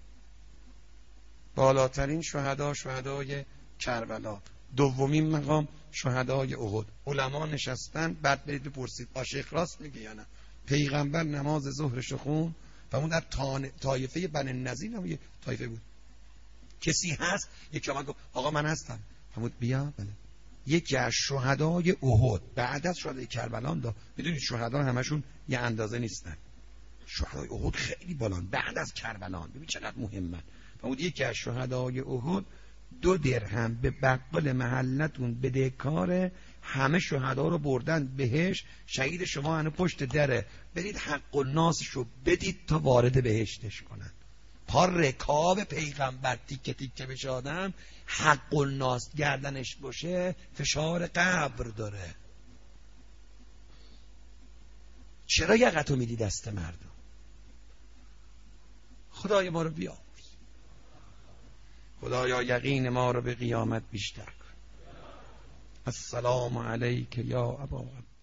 بالاترین شهدا شهدای کربلا، دومین مقام شهدای احد. علما نشستن، بعد برید بپرسید عاشق راست میگه یا نه. پیغمبر نماز ظهرش خون و اون در طایفه بنی نضیر هم یه طایفه بود. کسی هست؟ یکی آمد گفت آقا من هستم. فرمود بیا. بله. یکی از شهدای احد بعد از شهدای کربلا هم دا. میدونید شهدا همشون یه اندازه نیستن. شهدای احد خیلی بالان، بعد از کربلا. ببین چقدر مهمه. فرمود یکی از شهدای احد دو درهم به بقال محلتون بدهکاره، همه شهدا رو بردن بهش. شهید شما هنو پشت دره، برید حق و ناسشو بدید تا وارد بهشتش کنن. پا رکاب پیغمبر تیکه تیکه بشه آدم، حق و ناس گردنش باشه فشار قبر داره. چرا یقتو میدی دست مردم؟ خدای ما رو بیامرز. خدایا یقین ما رو به قیامت بیشتر کن. السلام علیک یا ابا عبد